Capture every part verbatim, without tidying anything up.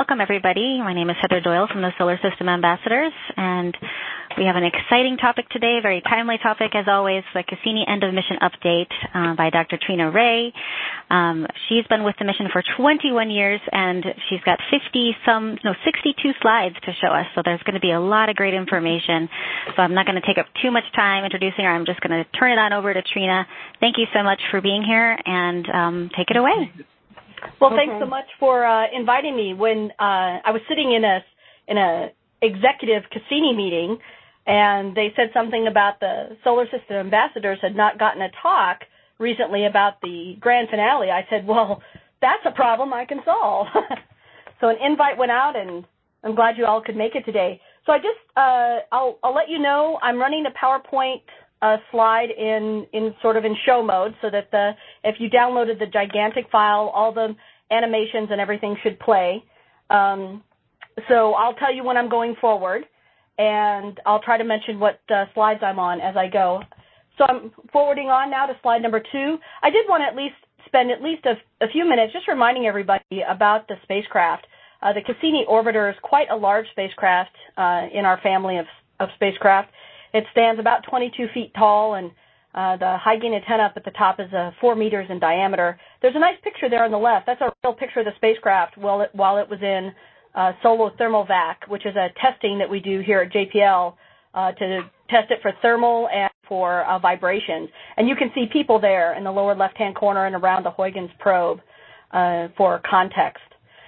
Welcome, everybody. My name is Heather Doyle from the Solar System Ambassadors, and we have an exciting topic today, a very timely topic, as always, the Cassini End of Mission Update uh, by Doctor Trina Ray. Um, she's been with the mission for twenty-one years, and she's got fifty-some, no, sixty-two slides to show us, so there's going to be a lot of great information. So I'm not going to take up too much time introducing her. I'm just going to turn it on over to Trina. Thank you so much for being here, and um, take it away. Well, thanks so much for uh, inviting me. When uh, I was sitting in a in a executive Cassini meeting, and they said something about the Solar System Ambassadors had not gotten a talk recently about the grand finale, I said, well, that's a problem I can solve. So an invite went out, and I'm glad you all could make it today. So I just, uh, I'll, I'll let you know I'm running the PowerPoint uh, slide in, in sort of in show mode so that the, if you downloaded the gigantic file, all the animations and everything should play. Um, so I'll tell you when I'm going forward, and I'll try to mention what uh, slides I'm on as I go. So I'm forwarding on now to slide number two. I did want to at least spend at least a, a few minutes just reminding everybody about the spacecraft. Uh, the Cassini orbiter is quite a large spacecraft uh, in our family of, of spacecraft. It stands about twenty-two feet tall, and uh, the high gain antenna up at the top is uh, four meters in diameter. There's a nice picture there on the left. That's a real picture of the spacecraft while it, while it was in uh, Solo Thermal Vac, which is a testing that we do here at J P L uh, to test it for thermal and for uh, vibrations. And you can see people there in the lower left-hand corner and around the Huygens probe uh, for context.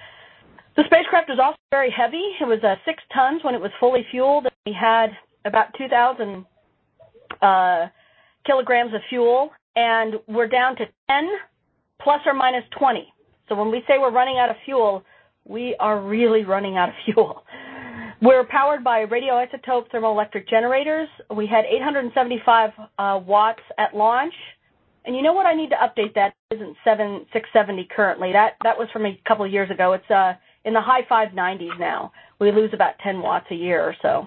The spacecraft was also very heavy. It was uh, six tons when it was fully fueled. We had about two thousand uh, kilograms of fuel, and we're down to ten plus or minus twenty. So when we say we're running out of fuel, we are really running out of fuel. We're powered by radioisotope thermoelectric generators. We had eight hundred seventy-five uh, watts at launch. And you know what? I need to update that. It isn't seven six seventy currently. That that was from a couple of years ago. It's uh, in the high five nineties now. We lose about ten watts a year or so.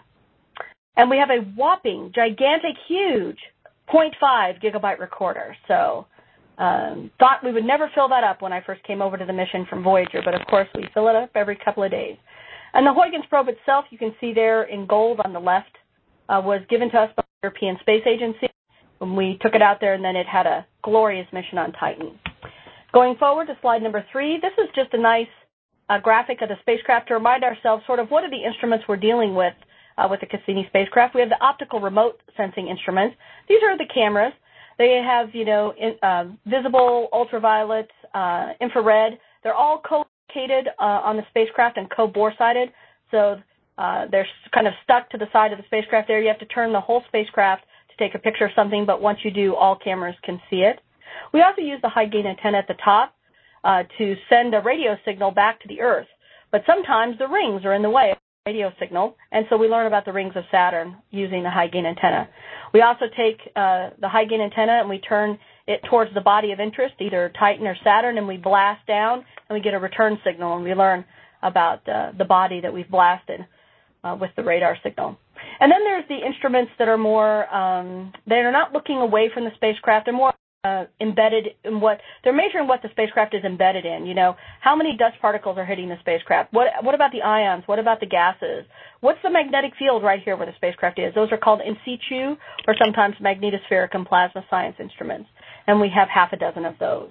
And we have a whopping, gigantic, huge zero point five gigabyte recorder. So um, thought we would never fill that up when I first came over to the mission from Voyager, but of course we fill it up every couple of days. And the Huygens probe itself, you can see there in gold on the left, uh, was given to us by the European Space Agency when we took it out there, and then it had a glorious mission on Titan. Going forward to slide number three, this is just a nice uh, graphic of the spacecraft to remind ourselves sort of what are the instruments we're dealing with uh, with the Cassini spacecraft. We have the optical remote sensing instruments. These are the cameras. They have, you know, in, uh, visible, ultraviolet, uh, infrared. They're all co-located uh, on the spacecraft and co-bore-sided, so uh, they're kind of stuck to the side of the spacecraft there. You have to turn the whole spacecraft to take a picture of something, but once you do, all cameras can see it. We also use the high-gain antenna at the top uh, to send a radio signal back to the Earth, but sometimes the rings are in the way of the radio signal, and so we learn about the rings of Saturn using the high-gain antenna. We also take uh, the high-gain antenna and we turn it towards the body of interest, either Titan or Saturn, and we blast down, and we get a return signal, and we learn about uh, the body that we've blasted uh, with the radar signal. And then there's the instruments that are more, um, they're not looking away from the spacecraft. They're more uh, embedded in what, they're measuring what the spacecraft is embedded in. You know, how many dust particles are hitting the spacecraft? What, what about the ions? What about the gases? What's the magnetic field right here where the spacecraft is? Those are called in situ or sometimes magnetospheric and plasma science instruments. And we have half a dozen of those.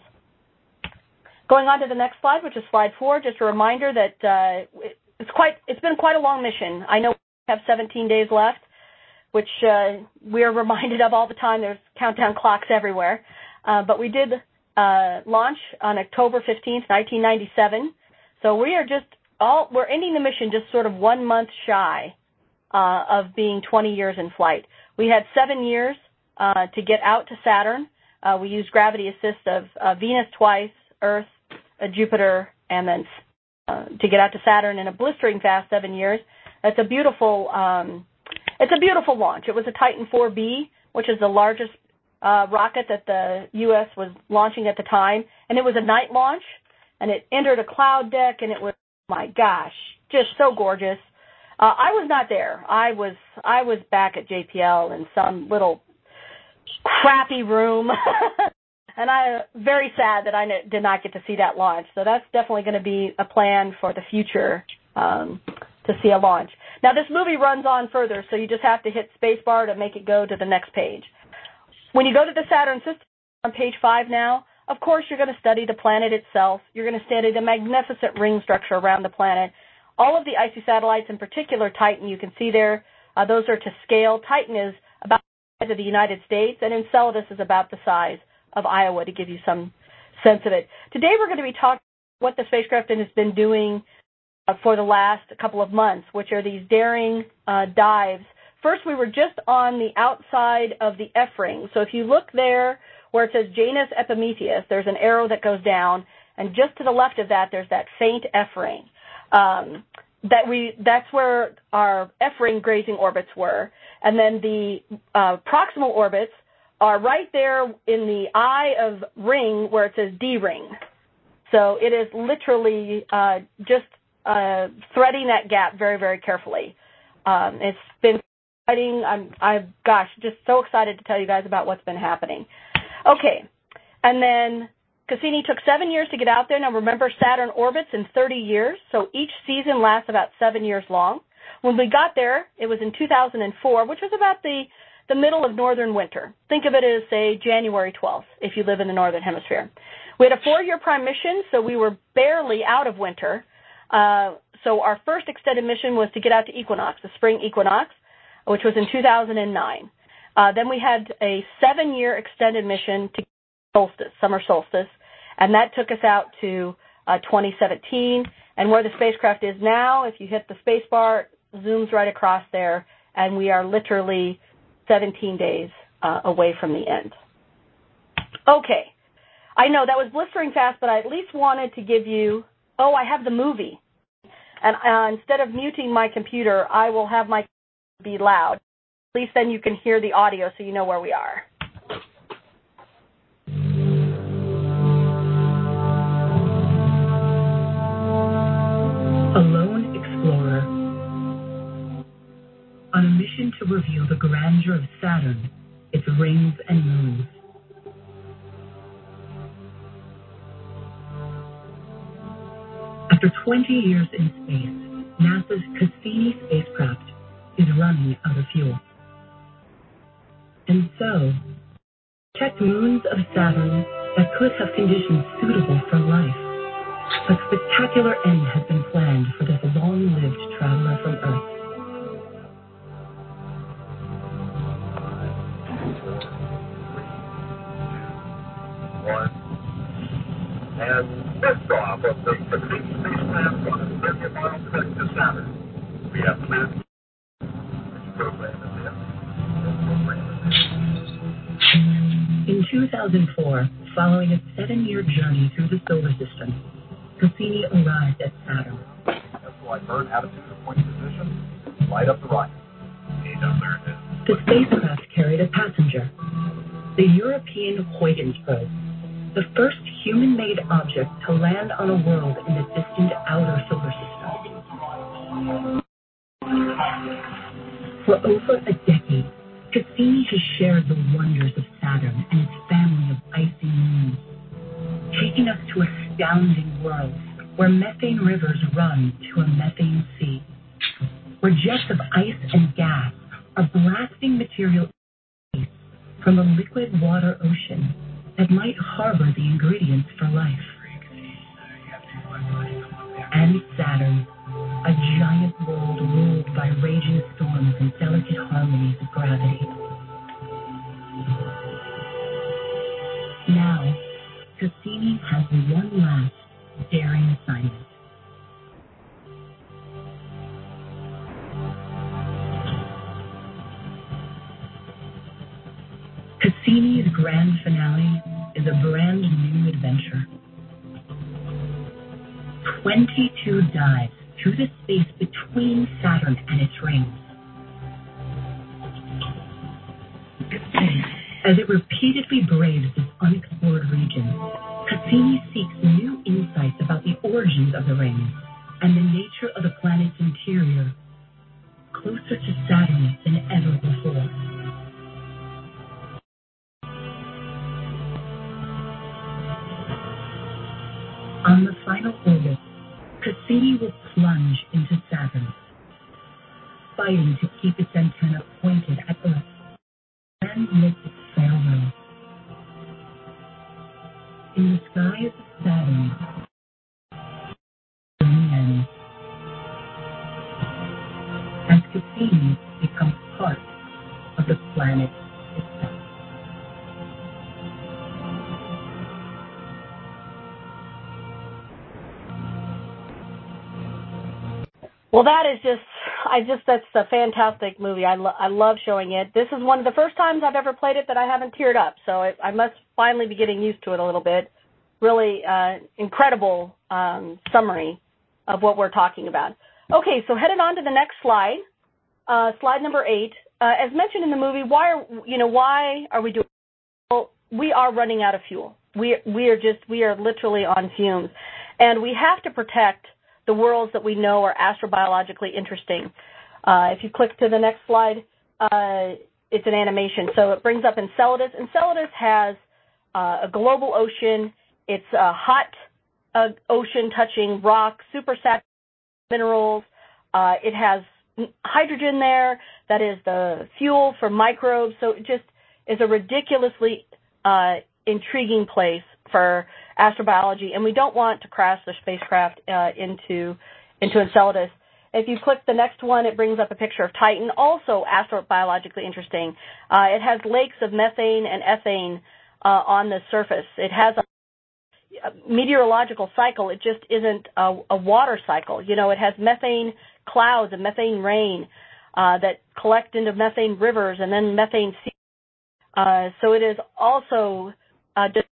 Going on to the next slide, which is slide four, just a reminder that uh, it's quite, it's been quite a long mission. I know have seventeen days left, which uh, we are reminded of all the time. There's countdown clocks everywhere. Uh, but we did uh, launch on October fifteenth, nineteen ninety-seven. So we are just all, we're ending the mission just sort of one month shy uh, of being twenty years in flight. We had seven years uh, to get out to Saturn. Uh, we used gravity assist of uh, Venus twice, Earth, uh, Jupiter, and then uh, to get out to Saturn in a blistering fast seven years. It's a beautiful, um, it's a beautiful launch. It was a Titan four B, which is the largest uh, rocket that the U S was launching at the time, and it was a night launch, and it entered a cloud deck, and it was, oh my gosh, just so gorgeous. Uh, I was not there. I was, I was back at J P L in some little crappy room and I'm very sad that I did not get to see that launch. So that's definitely going to be a plan for the future um, to see a launch. Now, this movie runs on further, so you just have to hit spacebar to make it go to the next page. When you go to the Saturn system on page five now, of course, you're going to study the planet itself. You're going to study the magnificent ring structure around the planet. All of the icy satellites, in particular Titan, you can see there, uh, those are to scale. Titan is about the size of the United States, and Enceladus is about the size of Iowa, to give you some sense of it. Today, we're going to be talking about what the spacecraft has been doing uh, for the last couple of months, which are these daring uh, dives. First, we were just on the outside of the F-ring. So if you look there where it says Janus Epimetheus, there's an arrow that goes down, and just to the left of that, there's that faint F-ring. Um, that we, that's where our F-ring grazing orbits were. And then the uh, proximal orbits are right there in the eye of ring where it says D-ring. So it is literally uh, just uh, threading that gap very, very carefully. Um, it's been exciting. I'm, I'm, gosh, just so excited to tell you guys about what's been happening. Okay, and then Cassini took seven years to get out there. Now, remember, Saturn orbits in thirty years, so each season lasts about seven years long. When we got there, it was in two thousand four, which was about the, the middle of northern winter. Think of it as, say, January twelfth, if you live in the northern hemisphere. We had a four-year prime mission, so we were barely out of winter. Uh, so our first extended mission was to get out to equinox, the spring equinox, which was in two thousand nine. Uh, then we had a seven-year extended mission to solstice, summer solstice, and that took us out to uh, twenty seventeen. And where the spacecraft is now, if you hit the space bar, it zooms right across there, and we are literally seventeen days uh, away from the end. Okay. I know that was blistering fast, but I at least wanted to give you, oh, I have the movie. And uh, instead of muting my computer, I will have my be loud. At least then you can hear the audio so you know where we are. A lone explorer. On a mission to reveal the grandeur of Saturn, its rings and moons. After twenty years in space, NASA's Cassini spacecraft is running out of fuel. And so, checked moons of Saturn that could have conditions suitable for life. A spectacular end has been planned for this long-lived traveler from Earth. One. And liftoff of the Cassini spacecraft on a million-mile trek to Saturn. We have planned this program is in. In two thousand four, following a seven-year journey through the solar system, Cassini arrived at Saturn. That's why burn attitude of point position, light up the rocket. The spacecraft carried a passenger, the European Huygens probe, the first human-made object to land on a world in the distant outer solar system. For over a decade, Cassini has shared the wonders of Saturn and its family of icy moons, taking us to astounding worlds where methane rivers run to a methane sea, where jets of ice and gas are blasting material from a liquid water ocean that might harbor the ingredients for life. And Saturn, a giant world ruled by raging storms and delicate harmonies of gravity. Now, Cassini has one last daring assignment. Cassini's grand finale is a brand new adventure. twenty-two dives through the space between Saturn and its rings. As it repeatedly braves this unexplored region, Cassini seeks new insights about the origins of the rings and the nature of the planet's interior, closer to Saturn than ever before. final orbit, Cassini will plunge into Saturn, fighting to keep its antenna pointed at Earth and make its farewell. In the skies of Saturn, ends, as Cassini becomes part of the planet itself. Well, that is just, I just, that's a fantastic movie. I, lo- I love showing it. This is one of the first times I've ever played it that I haven't teared up, so I, I must finally be getting used to it a little bit. Really uh, incredible um, summary of what we're talking about. Okay, so headed on to the next slide, uh, slide number eight. Uh, as mentioned in the movie, why are, you know, why are we doing, well, we are running out of fuel. We, we are just, we are literally on fumes, and we have to protect the worlds that we know are astrobiologically interesting. Uh, if you click to the next slide, uh, it's an animation. So it brings up Enceladus. Enceladus has uh, a global ocean. It's a hot uh, ocean touching rock, supersaturated minerals. Uh, it has hydrogen there. That is the fuel for microbes. So it just is a ridiculously uh, intriguing place for astrobiology, and we don't want to crash the spacecraft uh, into into Enceladus. If you click the next one, it brings up a picture of Titan, also astrobiologically interesting. Uh, it has lakes of methane and ethane uh, on the surface. It has a, a meteorological cycle. It just isn't a, a water cycle. You know, it has methane clouds and methane rain uh, that collect into methane rivers and then methane seas. Uh, so it is also uh, just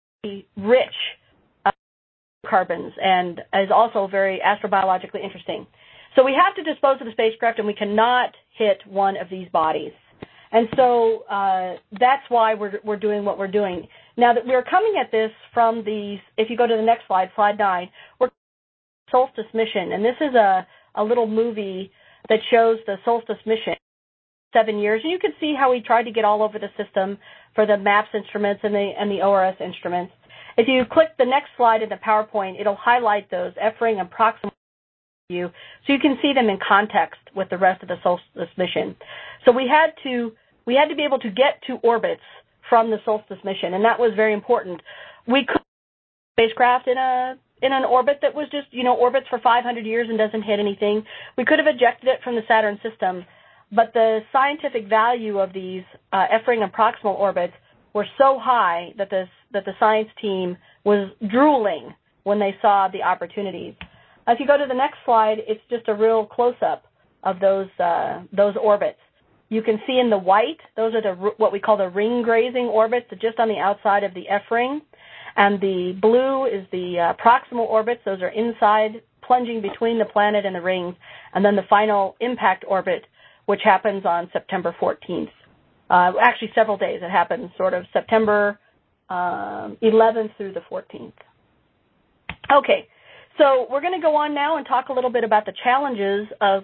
rich uh, carbons and is also very astrobiologically interesting. So we have to dispose of the spacecraft, and we cannot hit one of these bodies. And so uh, that's why we're, we're doing what we're doing. Now that we're coming at this from the, if you go to the next slide, slide nine, we're Solstice mission, and this is a, a little movie that shows the Solstice mission seven years. And you can see how we tried to get all over the system for the MAPS instruments and the and the O R S instruments. If you click the next slide in the PowerPoint, it'll highlight those F-ring and proximal view, so you can see them in context with the rest of the Solstice mission. So we had to we had to be able to get to orbits from the Solstice mission, and that was very important. We could spacecraft in a in an orbit that was just, you know, orbits for five hundred years and doesn't hit anything. We could have ejected it from the Saturn system, but the scientific value of these uh, F-ring and proximal orbits were so high that the that the science team was drooling when they saw the opportunities. If you go to the next slide, it's just a real close-up of those uh, those orbits. You can see in the white, those are the what we call the ring grazing orbits, just on the outside of the F-ring. And the blue is the uh, proximal orbits. Those are inside, plunging between the planet and the rings. And then the final impact orbit, which happens on September fourteenth. Uh, actually, several days. It happens sort of September um, eleventh through the fourteenth. Okay, so we're going to go on now and talk a little bit about the challenges of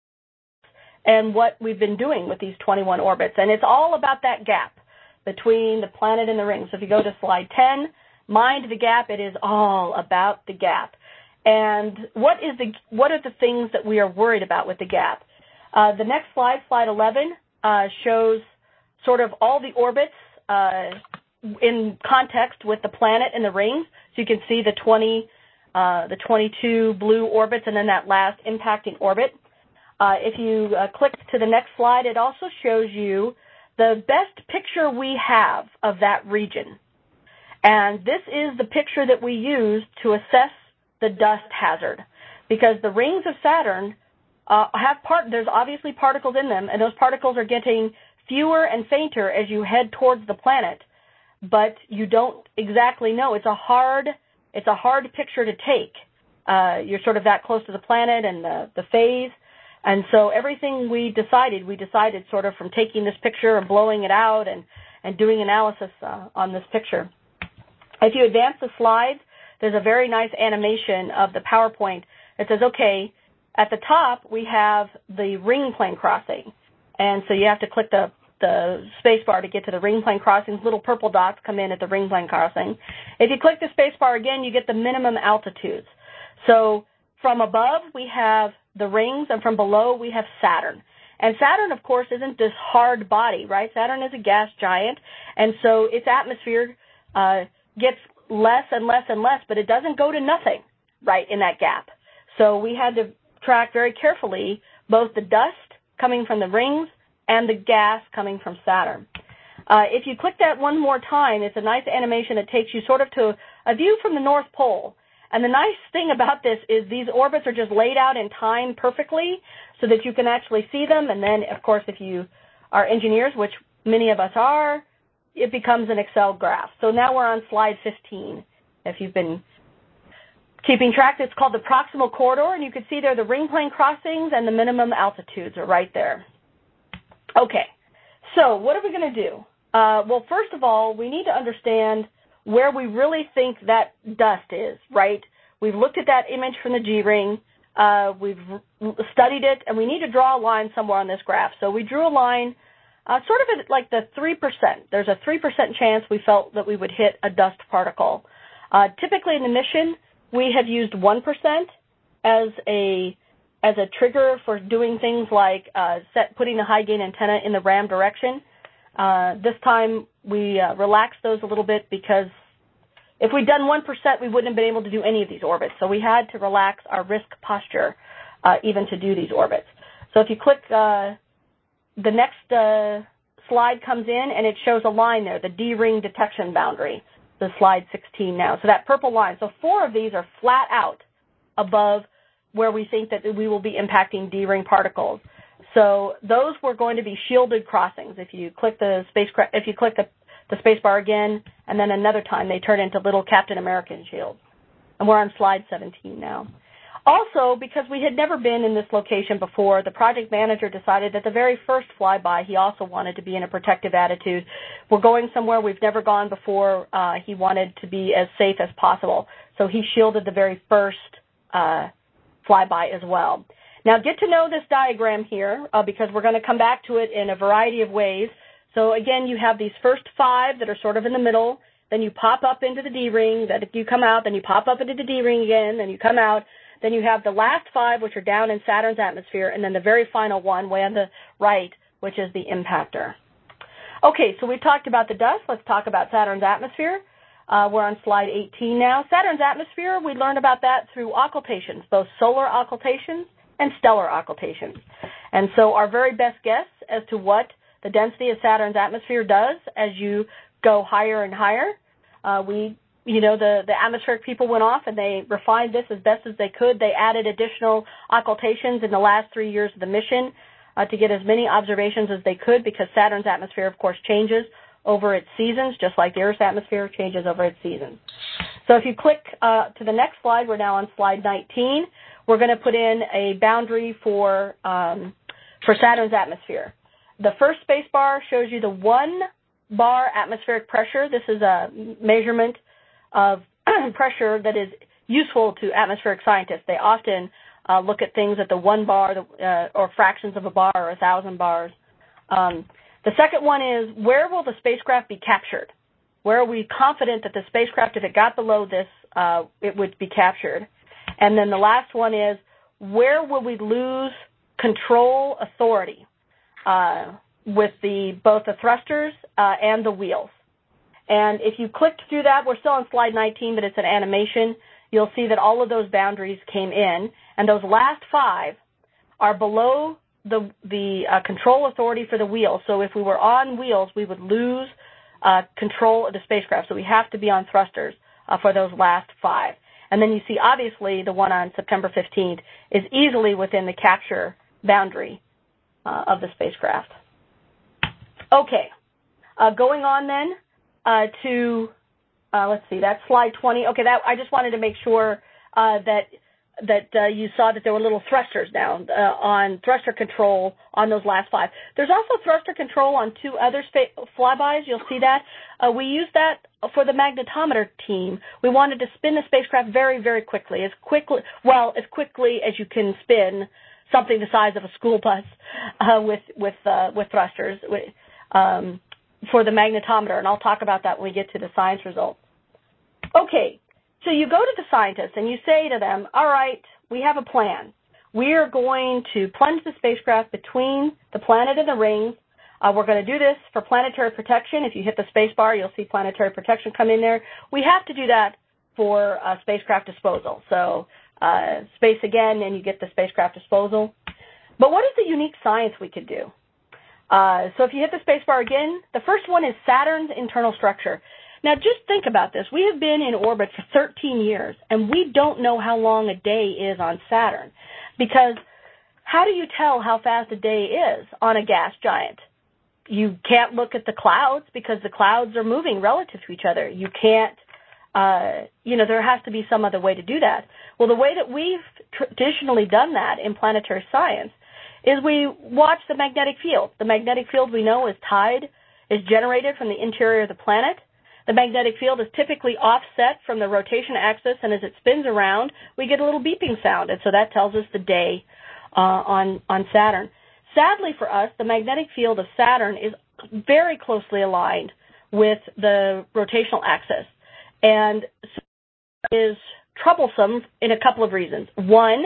and what we've been doing with these twenty-one orbits. And it's all about that gap between the planet and the ring. So if you go to slide ten, mind the gap, it is all about the gap. And what is the what are the things that we are worried about with the gap? Uh, the next slide, slide eleven, uh, shows sort of all the orbits uh, in context with the planet and the rings. So you can see the twenty, uh, the twenty-two blue orbits, and then that last impacting orbit. Uh, if you uh, click to the next slide, it also shows you the best picture we have of that region. And this is the picture that we use to assess the dust hazard, because the rings of Saturn uh, have part. There's obviously particles in them, and those particles are getting fewer and fainter as you head towards the planet. But you don't exactly know. It's a hard, it's a hard picture to take. Uh, you're sort of that close to the planet and the, the phase. And so everything we decided, we decided sort of from taking this picture and blowing it out and, and doing analysis uh, on this picture. If you advance the slides, there's a very nice animation of the PowerPoint. It says, okay, at the top we have the ring plane crossing. And so you have to click the, the space bar to get to the ring plane crossings. Little purple dots come in at the ring plane crossing. If you click the space bar again, you get the minimum altitudes. So from above, we have the rings, and from below, we have Saturn. And Saturn, of course, isn't this hard body, right? Saturn is a gas giant, and so its atmosphere uh, gets less and less and less, but it doesn't go to nothing, right, in that gap. So we had to track very carefully both the dust coming from the rings and the gas coming from Saturn. Uh, if you click that one more time, it's a nice animation that takes you sort of to a view from the North Pole. And the nice thing about this is these orbits are just laid out in time perfectly so that you can actually see them. And then, of course, if you are engineers, which many of us are, it becomes an Excel graph. So now we're on slide fifteen. If you've been keeping track, it's called the proximal corridor, and you can see there the ring plane crossings and the minimum altitudes are right there. Okay, so what are we going to do? Uh, well, first of all, we need to understand where we really think that dust is, right? We've looked at that image from the G-ring. Uh, we've studied it, and we need to draw a line somewhere on this graph. So we drew a line uh, sort of at like the three percent. There's a three percent chance we felt that we would hit a dust particle. Uh, typically in the mission, we have used one percent as a as a trigger for doing things like uh, set, putting the high gain antenna in the RAM direction. Uh, this time we uh, relaxed those a little bit because if we'd done one percent, we wouldn't have been able to do any of these orbits. So we had to relax our risk posture uh, even to do these orbits. So if you click, uh, the next uh, slide comes in and it shows a line there, the D-ring detection boundary, the slide sixteen now. So that purple line. So four of these are flat out above where we think that we will be impacting D-ring particles. So those were going to be shielded crossings. If you click the spacecraft, if you click the, the space bar again, and then another time, they turn into little Captain American shields. And we're on slide seventeen now. Also, because we had never been in this location before, the project manager decided that the very first flyby, he also wanted to be in a protective attitude. We're going somewhere we've never gone before. Uh, he wanted to be as safe as possible. So he shielded the very first uh, flyby as well. Now, get to know this diagram here uh, because we're going to come back to it in a variety of ways. So, again, you have these first five that are sort of in the middle. Then you pop up into the D-ring. Then you come out. Then you pop up into the D-ring again. Then you come out. Then you have the last five, which are down in Saturn's atmosphere, and then the very final one way on the right, which is the impactor. Okay, so we've talked about the dust. Let's talk about Saturn's atmosphere. Uh, we're on slide eighteen now. Saturn's atmosphere, we learned about that through occultations, both solar occultations and stellar occultations. And so our very best guess as to what the density of Saturn's atmosphere does as you go higher and higher, uh, we You know, the, the atmospheric people went off and they refined this as best as they could. They added additional occultations in the last three years of the mission uh, to get as many observations as they could because Saturn's atmosphere, of course, changes over its seasons, just like the Earth's atmosphere changes over its seasons. So if you click uh, to the next slide, we're now on slide nineteen. We're going to put in a boundary for, um, for Saturn's atmosphere. The first space bar shows you the one bar atmospheric pressure. This is a measurement of pressure that is useful to atmospheric scientists. They often uh, look at things at the one bar uh, or fractions of a bar or a thousand bars. Um, the second one is, where will the spacecraft be captured? Where are we confident that the spacecraft, if it got below this, uh, it would be captured? And then the last one is, where will we lose control authority uh, with the both the thrusters uh, and the wheels? And if you clicked through that, we're still on slide nineteen, but it's an animation. You'll see that all of those boundaries came in, and those last five are below the, the uh, control authority for the wheels. So if we were on wheels, we would lose uh, control of the spacecraft. So we have to be on thrusters uh, for those last five. And then you see, obviously, the one on September fifteenth is easily within the capture boundary uh, of the spacecraft. Okay, uh, going on then. Uh, to, uh, let's see, that's slide twenty. Okay, that I just wanted to make sure uh, that that uh, you saw that there were little thrusters now uh, on thruster control on those last five. There's also thruster control on two other spa- flybys. You'll see that. Uh, we used that for the magnetometer team. We wanted to spin the spacecraft very, very quickly, as quickly, well, as quickly as you can spin something the size of a school bus uh, with with uh, with thrusters. Um, for the magnetometer, and I'll talk about that when we get to the science results. Okay, so you go to the scientists and you say to them, all right, we have a plan. We are going to plunge the spacecraft between the planet and the rings. Uh, we're going to do this for planetary protection. If you hit the space bar, you'll see planetary protection come in there. We have to do that for uh, spacecraft disposal. So uh, space again, and you get the spacecraft disposal. But what is the unique science we could do? Uh, so if you hit the space bar again, the first one is Saturn's internal structure. Now, just think about this. We have been in orbit for thirteen years, and we don't know how long a day is on Saturn, because how do you tell how fast a day is on a gas giant? You can't look at the clouds because the clouds are moving relative to each other. You can't, uh, you know, there has to be some other way to do that. Well, the way that we've traditionally done that in planetary science is we watch the magnetic field. The magnetic field we know is tied, is generated from the interior of the planet. The magnetic field is typically offset from the rotation axis, and as it spins around, we get a little beeping sound, and so that tells us the day uh, on, on Saturn. Sadly for us, the magnetic field of Saturn is very closely aligned with the rotational axis, and is troublesome in a couple of reasons. One,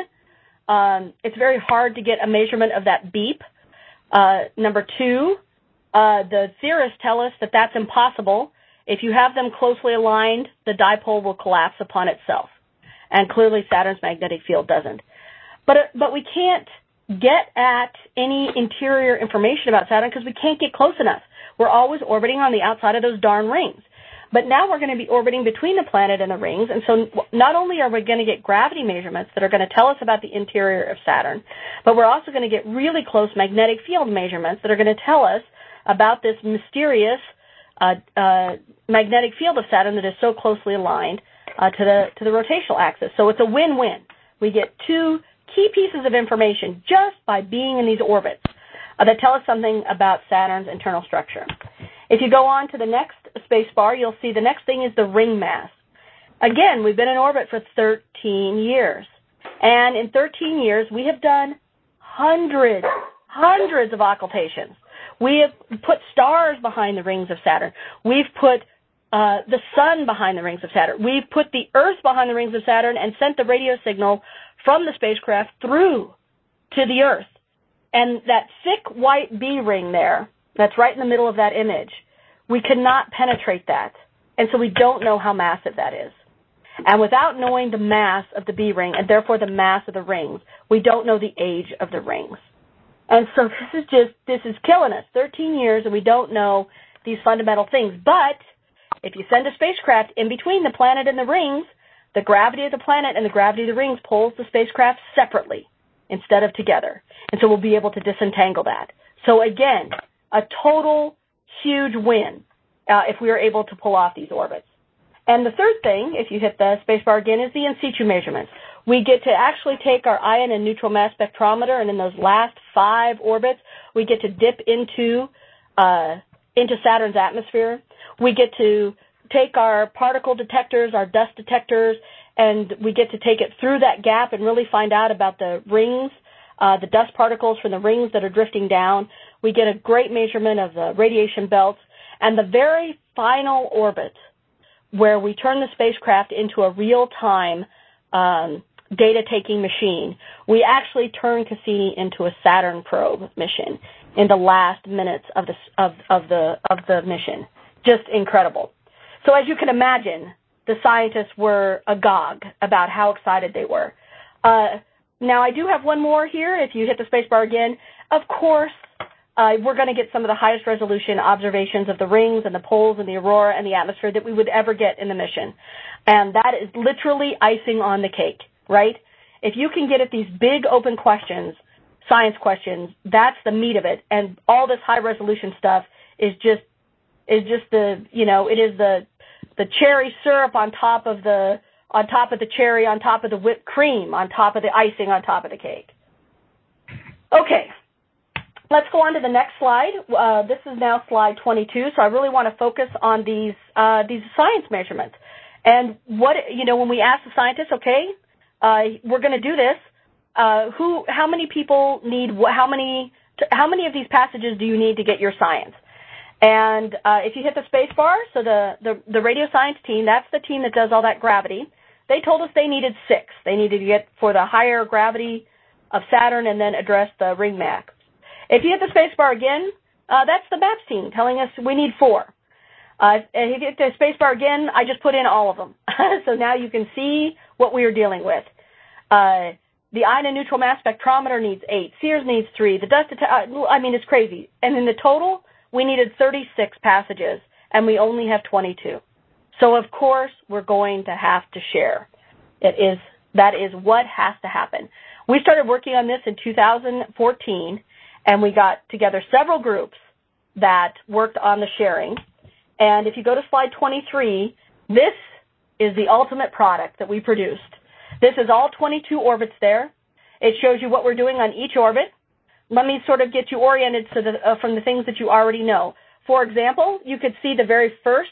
um, it's very hard to get a measurement of that beep. Uh, number two, uh, the theorists tell us that that's impossible. If you have them closely aligned, the dipole will collapse upon itself, and clearly Saturn's magnetic field doesn't. But, but we can't get at any interior information about Saturn because we can't get close enough. We're always orbiting on the outside of those darn rings. But now we're going to be orbiting between the planet and the rings, and so not only are we going to get gravity measurements that are going to tell us about the interior of Saturn, but we're also going to get really close magnetic field measurements that are going to tell us about this mysterious uh, uh, magnetic field of Saturn that is so closely aligned uh, to the to the rotational axis. So it's a win-win. We get two key pieces of information just by being in these orbits uh, that tell us something about Saturn's internal structure. If you go on to the next space bar, you'll see the next thing is the ring mass. Again, we've been in orbit for thirteen years. And in thirteen years, we have done hundreds, hundreds of occultations. We have put stars behind the rings of Saturn. We've put uh, the sun behind the rings of Saturn. We've put the Earth behind the rings of Saturn and sent the radio signal from the spacecraft through to the Earth. And that thick white B ring there, that's right in the middle of that image, we cannot penetrate that. And so we don't know how massive that is. And without knowing the mass of the B ring, and therefore the mass of the rings, we don't know the age of the rings. And so this is just, this is killing us. thirteen years and we don't know these fundamental things. But if you send a spacecraft in between the planet and the rings, the gravity of the planet and the gravity of the rings pulls the spacecraft separately instead of together. And so we'll be able to disentangle that. So again, a total huge win uh, if we are able to pull off these orbits. And the third thing, if you hit the spacebar again, is the in situ measurements. We get to actually take our ion and neutral mass spectrometer, and in those last five orbits, we get to dip into uh, into Saturn's atmosphere. We get to take our particle detectors, our dust detectors, and we get to take it through that gap and really find out about the rings, uh, the dust particles from the rings that are drifting down. We get a great measurement of the radiation belts. And the very final orbit, where we turn the spacecraft into a real-time um, data-taking machine, we actually turn Cassini into a Saturn probe mission in the last minutes of the of, of the of the mission. Just incredible. So as you can imagine, the scientists were agog about how excited they were. Uh, now I do have one more here. If you hit the spacebar again, of course, uh, we're going to get some of the highest resolution observations of the rings and the poles and the aurora and the atmosphere that we would ever get in the mission. And that is literally icing on the cake, right? If you can get at these big open questions, science questions, that's the meat of it. And all this high resolution stuff is just, is just the, you know, it is the, the cherry syrup on top of the, on top of the cherry, on top of the whipped cream, on top of the icing, on top of the cake. Okay. Let's go on to the next slide. Uh, this is now slide twenty-two, so I really want to focus on these uh, these science measurements. And what, you know, when we ask the scientists, okay, uh, we're going to do this, uh, who, how many people need, how many, how many of these passages do you need to get your science? And uh, if you hit the space bar, so the, the, the radio science team, that's the team that does all that gravity. They told us they needed six. They needed to get for the higher gravity of Saturn and then address the ring mass. If you hit the spacebar again, uh, that's the MAPS team telling us we need four. Uh, if you hit the spacebar again, I just put in all of them. So now you can see what we are dealing with. Uh, the ion and neutral mass spectrometer needs eight. Sears needs three. The dust, uh, I mean, it's crazy. And in the total, we needed thirty-six passages, and we only have twenty-two. So, of course, we're going to have to share. It is, that is what has to happen. We started working on this in two thousand fourteen, and we got together several groups that worked on the sharing. And if you go to slide twenty-three, this is the ultimate product that we produced. This is all twenty-two orbits there. It shows you what we're doing on each orbit. Let me sort of get you oriented so that, uh, from the things that you already know. For example, you could see the very first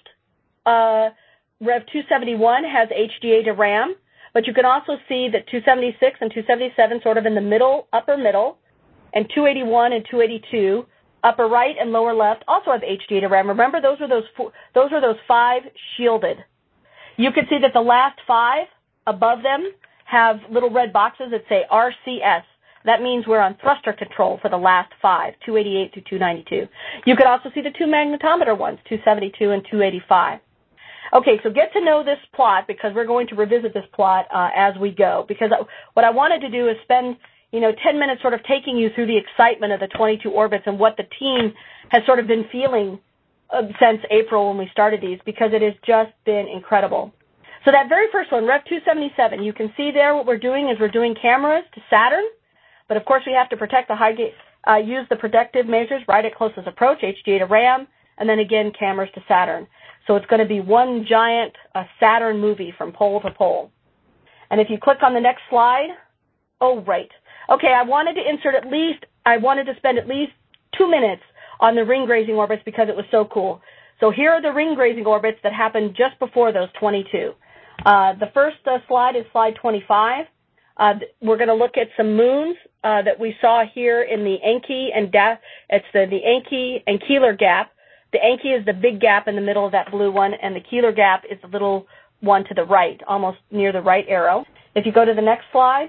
uh, Rev two seventy-one has H D A to RAM, but you can also see that two seventy-six and two seventy-seven sort of in the middle, upper middle, and two eighty-one and two eighty-two, upper right and lower left, also have H D A to RAM. Remember, those are those four, those are those five shielded. You can see that the last five above them have little red boxes that say R C S. That means we're on thruster control for the last five, two eighty-eight to two ninety-two. You can also see the two magnetometer ones, two seventy-two and two eighty-five. Okay, so get to know this plot because we're going to revisit this plot uh, as we go. Because what I wanted to do is spend, you know, ten minutes sort of taking you through the excitement of the twenty-two orbits and what the team has sort of been feeling uh, since April when we started these, because it has just been incredible. So that very first one, Rev two seventy-seven, you can see there what we're doing is we're doing cameras to Saturn, but of course we have to protect the high gate, uh, use the protective measures right at closest approach, H D A to RAM, and then again cameras to Saturn. So it's going to be one giant uh, Saturn movie from pole to pole. And if you click on the next slide, oh, right. Okay, I wanted to insert at least, I wanted to spend at least two minutes on the ring grazing orbits because it was so cool. So here are the ring grazing orbits that happened just before those twenty-two. Uh, the first uh, slide is slide twenty-five. Uh, we're going to look at some moons uh, that we saw here in the Encke and da- it's the, the Encke and Keeler gap. The Encke is the big gap in the middle of that blue one, and the Keeler gap is the little one to the right, almost near the right arrow. If you go to the next slide,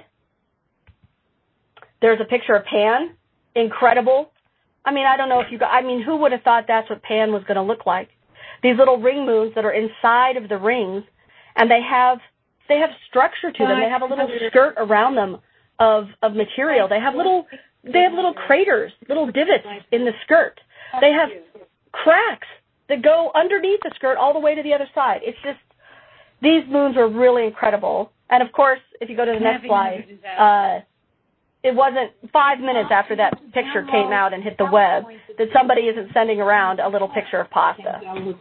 there's a picture of Pan. Incredible. I mean, I don't know if you got, I mean, who would have thought that's what Pan was going to look like? These little ring moons that are inside of the rings, and they have they have structure to them. They have a little skirt around them of of material. They have little they have little craters, little divots in the skirt. They have cracks that go underneath the skirt all the way to the other side. It's just, these moons are really incredible. And of course, if you go to the next slide, uh, it wasn't five minutes after that picture came out and hit the web that somebody isn't sending around a little picture of pasta.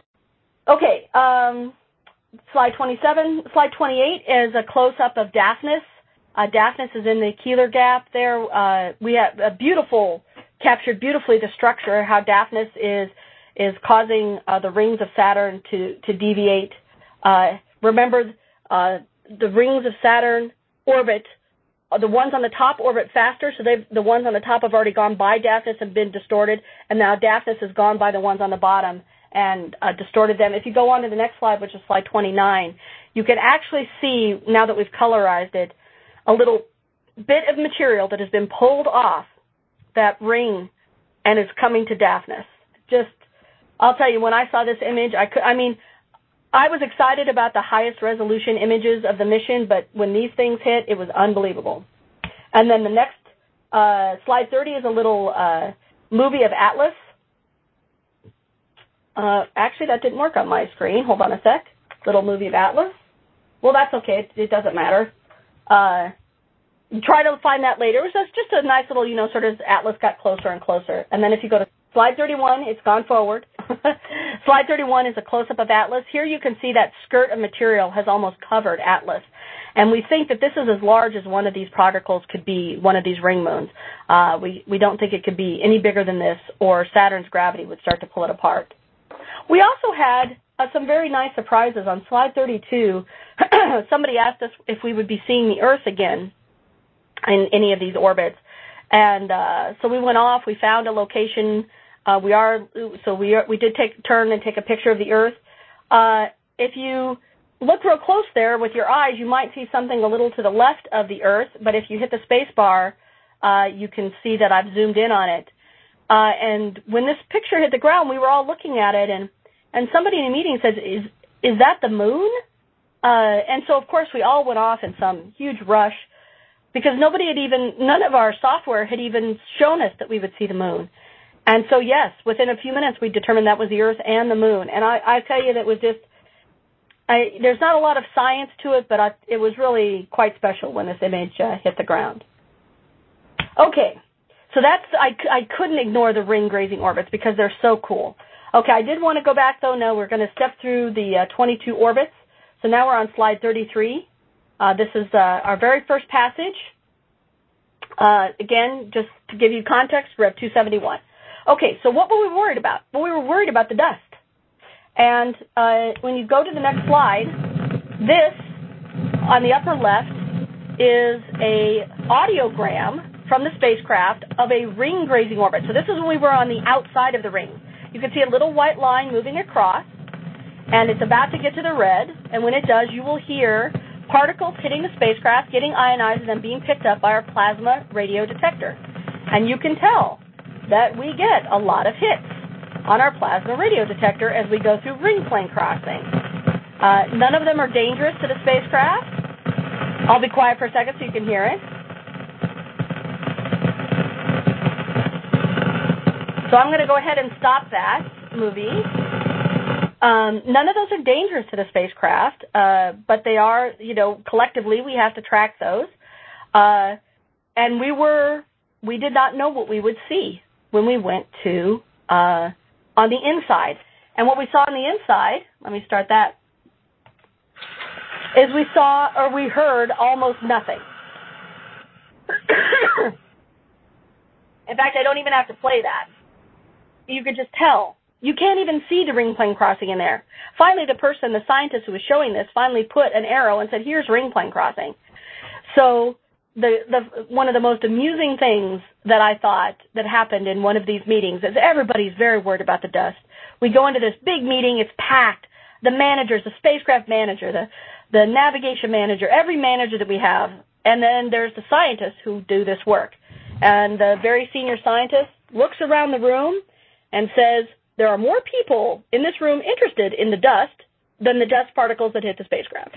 Okay, um, slide twenty-seven. Slide twenty-eight is a close-up of Daphnis. Uh, Daphnis is in the Keeler gap there. Uh, we have a beautiful, captured beautifully the structure, how Daphnis is is causing uh, the rings of Saturn to, to deviate. Uh, remember, uh, the rings of Saturn orbit, uh, the ones on the top orbit faster, so they've, the ones on the top have already gone by Daphnis and been distorted, and now Daphnis has gone by the ones on the bottom and uh, distorted them. If you go on to the next slide, which is slide twenty-nine, you can actually see, now that we've colorized it, a little bit of material that has been pulled off that ring and is coming to Daphnis. Just, I'll tell you, when I saw this image, I could, I mean, I was excited about the highest resolution images of the mission, but when these things hit, it was unbelievable. And then the next, uh, slide thirty is a little uh, movie of Atlas. Uh, actually, that didn't work on my screen. Hold on a sec. Little movie of Atlas. Well, that's okay. It, it doesn't matter. Uh, try to find that later. It was just a nice little, you know, sort of Atlas got closer and closer. And then if you go to slide thirty-one, it's gone forward. Slide thirty-one is a close-up of Atlas. Here you can see that skirt of material has almost covered Atlas. And we think that this is as large as one of these particles could be, one of these ring moons. Uh, we, we don't think it could be any bigger than this, or Saturn's gravity would start to pull it apart. We also had uh, some very nice surprises. On slide thirty-two, somebody asked us if we would be seeing the Earth again in any of these orbits. And uh, so we went off. We found a location. Uh, we are so we are, we did take turn and take a picture of the Earth. Uh, if you look real close there with your eyes, you might see something a little to the left of the Earth, but if you hit the space bar, uh, you can see that I've zoomed in on it. Uh, and when this picture hit the ground, we were all looking at it, and, and somebody in a meeting says, is, is that the moon? Uh, and so, of course, we all went off in some huge rush because nobody had even, none of our software had even shown us that we would see the moon. And so, yes, within a few minutes, we determined that was the Earth and the moon. And I, I tell you, that was just, I, there's not a lot of science to it, but I, it was really quite special when this image uh, hit the ground. Okay, so that's, I, I couldn't ignore the ring grazing orbits because they're so cool. Okay, I did want to go back, though. No, we're going to step through the uh, twenty-two orbits. So now we're on slide thirty-three. Uh, this is uh, our very first passage. Uh, again, just to give you context, we're at two seventy-one. Okay, so what were we worried about? Well, we were worried about the dust. And uh, when you go to the next slide, this, on the upper left, is a audiogram from the spacecraft of a ring grazing orbit. So this is when we were on the outside of the ring. You can see a little white line moving across, and it's about to get to the red, and when it does, you will hear particles hitting the spacecraft, getting ionized, and then being picked up by our plasma radio detector. And you can tell that we get a lot of hits on our plasma radio detector as we go through ring plane crossing. Uh, none of them are dangerous to the spacecraft. I'll be quiet for a second so you can hear it. So I'm going to go ahead and stop that movie. Um, none of those are dangerous to the spacecraft, uh, but they are, you know, collectively we have to track those. Uh, and we were, we did not know what we would see when we went to, uh, on the inside. And what we saw on the inside, let me start that, is we saw, or we heard almost nothing. In fact, I don't even have to play that. You could just tell. You can't even see the ring plane crossing in there. Finally, the person, the scientist who was showing this, finally put an arrow and said, here's ring plane crossing. So the, the one of the most amusing things that I thought that happened in one of these meetings is everybody's very worried about the dust. We go into this big meeting, it's packed. The managers, the spacecraft manager, the, the navigation manager, every manager that we have, and then there's the scientists who do this work. And the very senior scientist looks around the room and says, there are more people in this room interested in the dust than the dust particles that hit the spacecraft.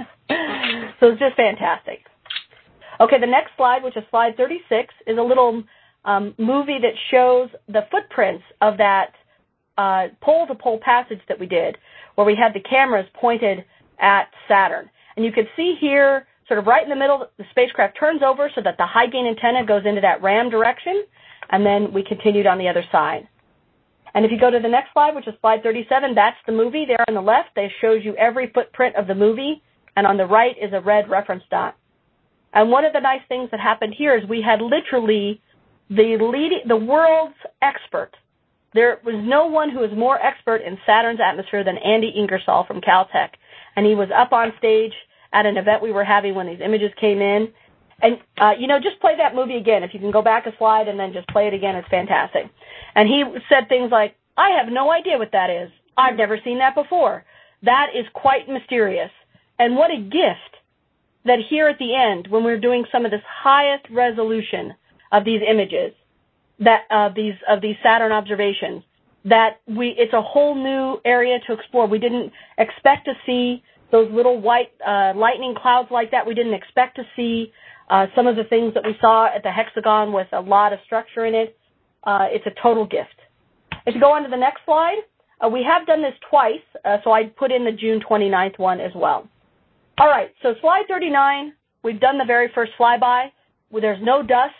So it's just fantastic. Okay, the next slide, which is slide thirty-six, is a little um, movie that shows the footprints of that uh, pole-to-pole passage that we did, where we had the cameras pointed at Saturn. And you can see here, sort of right in the middle, the spacecraft turns over so that the high-gain antenna goes into that ram direction, and then we continued on the other side. And if you go to the next slide, which is slide thirty-seven, that's the movie. There on the left, that shows you every footprint of the movie, and on the right is a red reference dot. And one of the nice things that happened here is we had literally the leading, the world's expert. There was no one who was more expert in Saturn's atmosphere than Andy Ingersoll from Caltech. And he was up on stage at an event we were having when these images came in. And, uh, you know, just play that movie again. If you can go back a slide and then just play it again, it's fantastic. And he said things like, I have no idea what that is. I've never seen that before. That is quite mysterious. And what a gift that here at the end, when we're doing some of this highest resolution of these images, that uh, these of these Saturn observations, that we it's a whole new area to explore. We didn't expect to see those little white uh, lightning clouds like that. We didn't expect to see uh, some of the things that we saw at the hexagon with a lot of structure in it. Uh, it's a total gift. If you go on to the next slide, uh, we have done this twice, uh, so I put in the June twenty-ninth one as well. All right, so slide thirty-nine, we've done the very first flyby. There's no dust.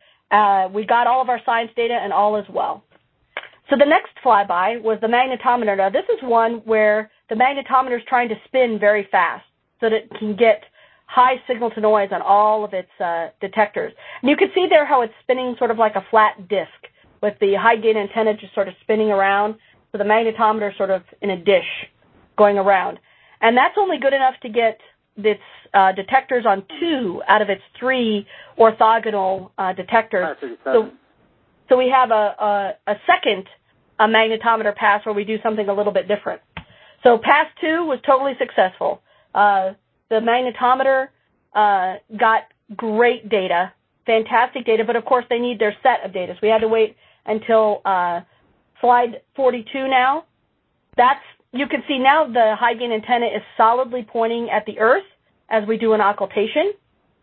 Uh, we got all of our science data and all is well. So the next flyby was the magnetometer. Now, this is one where the magnetometer is trying to spin very fast so that it can get high signal-to-noise on all of its uh, detectors. And you can see there how it's spinning sort of like a flat disk with the high-gain antenna just sort of spinning around, so the magnetometer is sort of in a dish going around. And that's only good enough to get its uh, detectors on two out of its three orthogonal uh, detectors. So, so we have a, a, a second a magnetometer pass where we do something a little bit different. So pass two was totally successful. Uh, the magnetometer uh, got great data, fantastic data, but of course they need their set of data. So we had to wait until uh, slide forty-two now. That's, you can see now the high gain antenna is solidly pointing at the Earth as we do an occultation,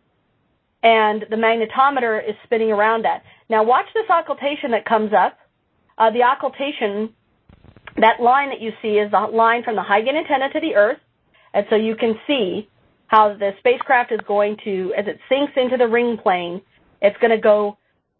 and the magnetometer is spinning around that. Now watch this occultation that comes up. Uh, the occultation, that line that you see is the line from the high gain antenna to the Earth, and so you can see how the spacecraft is going to, as it sinks into the ring plane, it's going to go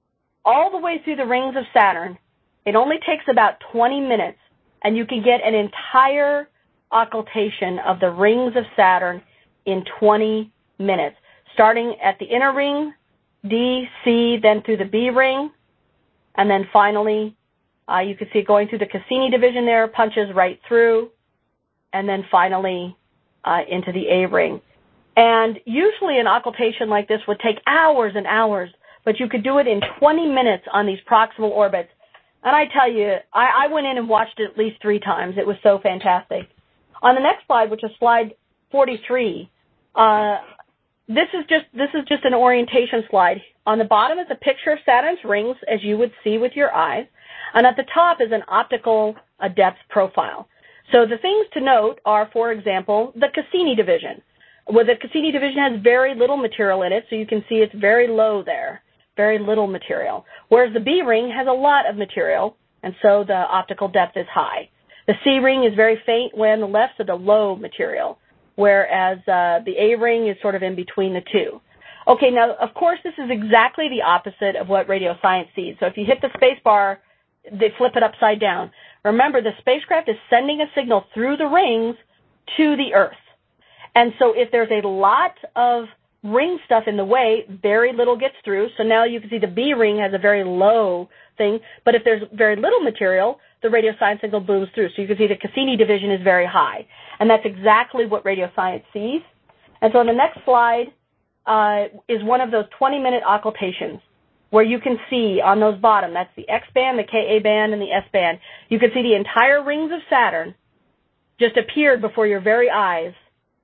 all the way through the rings of Saturn. It only takes about twenty minutes, and you can get an entire occultation of the rings of Saturn in twenty minutes, starting at the inner ring, D, C, then through the B ring, and then finally, uh, you can see it going through the Cassini division there, punches right through, and then finally uh, into the A ring. And usually an occultation like this would take hours and hours, but you could do it in twenty minutes on these proximal orbits. And I tell you, I, I went in and watched it at least three times. It was so fantastic. On the next slide, which is slide forty-three, uh, this is just this is just an orientation slide. On the bottom is a picture of Saturn's rings, as you would see with your eyes, and at the top is an optical uh, depth profile. So the things to note are, for example, the Cassini division. Well, the Cassini division has very little material in it, so you can see it's very low there, very little material. Whereas the B ring has a lot of material, and so the optical depth is high. The C ring is very faint, way on the left, so the low material, whereas uh, the A ring is sort of in between the two. Okay, now, of course, this is exactly the opposite of what radio science sees. So if you hit the space bar, they flip it upside down. Remember, the spacecraft is sending a signal through the rings to the Earth. And so if there's a lot of ring stuff in the way, very little gets through. So now you can see the B ring has a very low thing. But if there's very little material, the radio science signal booms through. So you can see the Cassini division is very high. And that's exactly what radio science sees. And so on the next slide uh, is one of those twenty-minute occultations where you can see on those bottom, that's the X band, the K A band, and the S band. You can see the entire rings of Saturn just appeared before your very eyes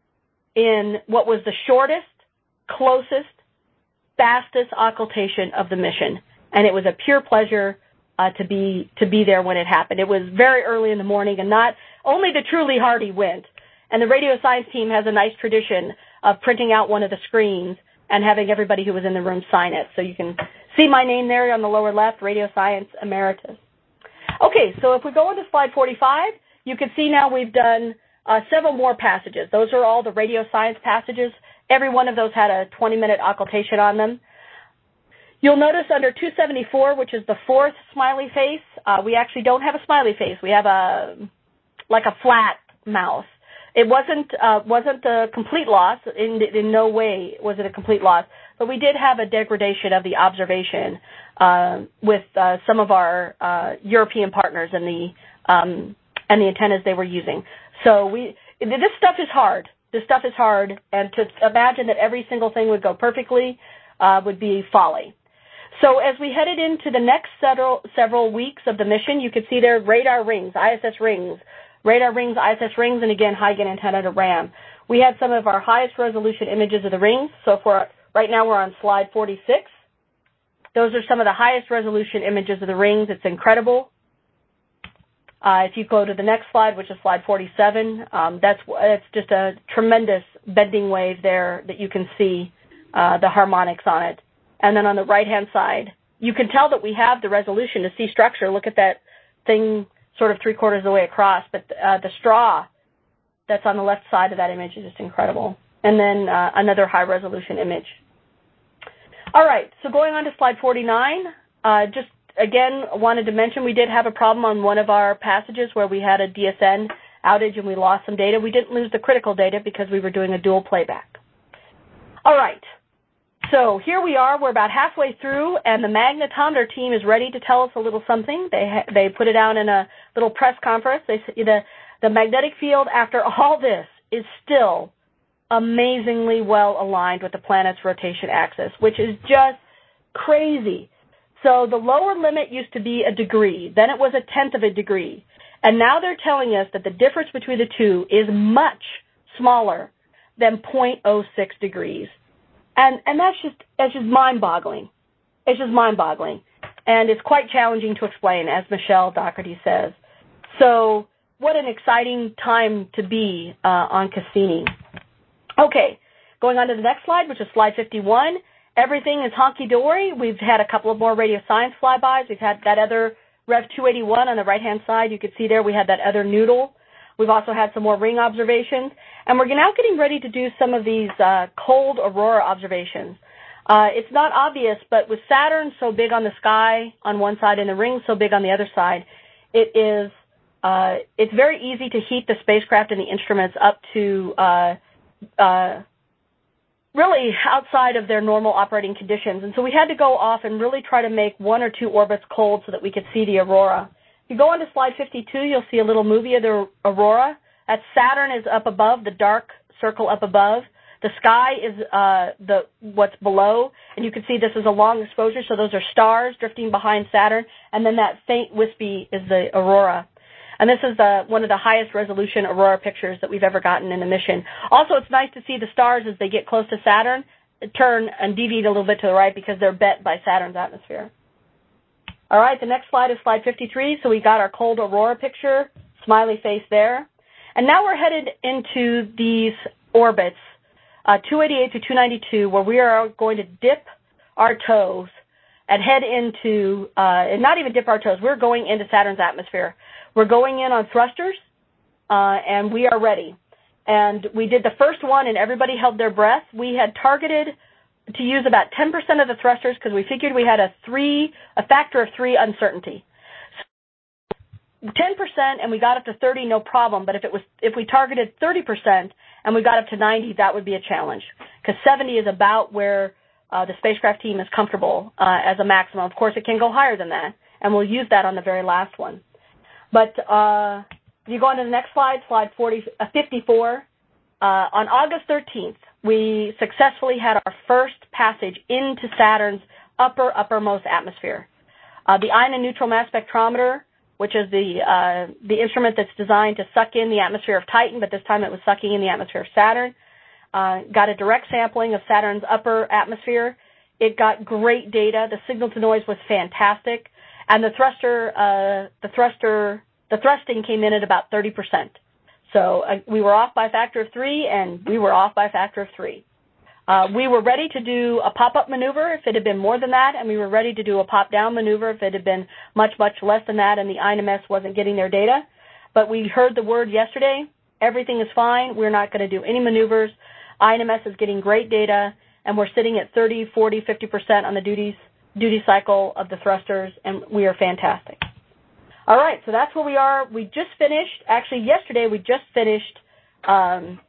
in what was the shortest, closest, fastest occultation of the mission. And it was a pure pleasure uh, to be to be there when it happened. It was very early in the morning, and not only the truly hardy went. And the radio science team has a nice tradition of printing out one of the screens and having everybody who was in the room sign it. So you can see my name there on the lower left, Radio Science Emeritus. Okay, so if we go into slide forty-five, you can see now we've done uh, several more passages. Those are all the radio science passages. Every one of those had a twenty-minute occultation on them. You'll notice under two seventy-four, which is the fourth smiley face, uh, we actually don't have a smiley face. We have a like a flat mouth. It wasn't uh, wasn't a complete loss. In, in no way was it a complete loss. But we did have a degradation of the observation uh, with uh, some of our uh, European partners and the um, and the antennas they were using. So we this stuff is hard. This stuff is hard, and to imagine that every single thing would go perfectly uh, would be folly. So as we headed into the next several several weeks of the mission, you could see there radar rings, I S S rings, radar rings, I S S rings, and again, high gain antenna to RAM. We had some of our highest resolution images of the rings. So if we're, right now we're on slide forty-six. Those are some of the highest resolution images of the rings. It's incredible. Uh, if you go to the next slide, which is slide forty-seven, um, that's it's just a tremendous bending wave there that you can see uh, the harmonics on it. And then on the right-hand side, you can tell that we have the resolution to see structure. Look at that thing sort of three-quarters of the way across. But uh, the straw that's on the left side of that image is just incredible. And then uh, another high-resolution image. All right, so going on to slide forty-nine, uh, just again wanted to mention we did have a problem on one of our passages where we had a D S N outage and we lost some data. We didn't lose the critical data because we were doing a dual playback. All right. So here we are. We're about halfway through, and the magnetometer team is ready to tell us a little something. They ha- they put it out in a little press conference. They the the magnetic field after all this is still amazingly well aligned with the planet's rotation axis, which is just crazy. So the lower limit used to be a degree. Then it was a tenth of a degree, and now they're telling us that the difference between the two is much smaller than zero point zero six degrees. And, and that's just, that's just mind-boggling. It's just mind-boggling. And it's quite challenging to explain, as Michelle Doherty says. So what an exciting time to be uh, on Cassini. Okay, going on to the next slide, which is slide fifty-one. Everything is honky-dory. We've had a couple of more radio science flybys. We've had that other Rev two eighty-one on the right-hand side. You can see there we had that other noodle. We've also had some more ring observations. And we're now getting ready to do some of these uh, cold aurora observations. Uh, it's not obvious, but with Saturn so big on the sky on one side and the ring so big on the other side, it is uh, it's very easy to heat the spacecraft and the instruments up to uh, uh, really outside of their normal operating conditions. And so we had to go off and really try to make one or two orbits cold so that we could see the aurora. If you go on to slide fifty-two, you'll see a little movie of the aurora. That Saturn is up above, the dark circle up above. The sky is uh, the what's below, and you can see this is a long exposure, so those are stars drifting behind Saturn, and then that faint wispy is the aurora. And this is the, one of the highest resolution aurora pictures that we've ever gotten in a mission. Also, it's nice to see the stars as they get close to Saturn turn and deviate a little bit to the right because they're bent by Saturn's atmosphere. All right, the next slide is slide fifty-three. So we got our cold aurora picture, smiley face there. And now we're headed into these orbits, uh, two eighty-eight to two ninety-two, where we are going to dip our toes and head into, uh, and not even dip our toes, we're going into Saturn's atmosphere. We're going in on thrusters, uh, and we are ready. And we did the first one, and everybody held their breath. We had targeted to use about ten percent of the thrusters because we figured we had a three, a factor of three uncertainty. So ten percent, and we got up to thirty, no problem. But if it was, if we targeted thirty percent and we got up to ninety, that would be a challenge because seventy is about where uh, the spacecraft team is comfortable uh, as a maximum. Of course, it can go higher than that, and we'll use that on the very last one. But uh, if you go on to the next slide, slide forty, uh, fifty-four, uh, on August thirteenth, we successfully had our first passage into Saturn's upper, uppermost atmosphere. Uh, the ion and neutral mass spectrometer, which is the uh, the instrument that's designed to suck in the atmosphere of Titan, but this time it was sucking in the atmosphere of Saturn, uh, got a direct sampling of Saturn's upper atmosphere. It got great data. The signal to noise was fantastic, and the thruster, uh, the thruster, the thrusting came in at about thirty percent. So uh, we were off by a factor of three, and we were off by a factor of three. Uh, we were ready to do a pop-up maneuver if it had been more than that, and we were ready to do a pop-down maneuver if it had been much, much less than that and the I N M S wasn't getting their data. But we heard the word yesterday, everything is fine, we're not going to do any maneuvers, I N M S is getting great data, and we're sitting at thirty, forty, fifty percent on the duties, duty cycle of the thrusters, and we are fantastic. All right, so that's where we are. We just finished, actually yesterday we just finished um,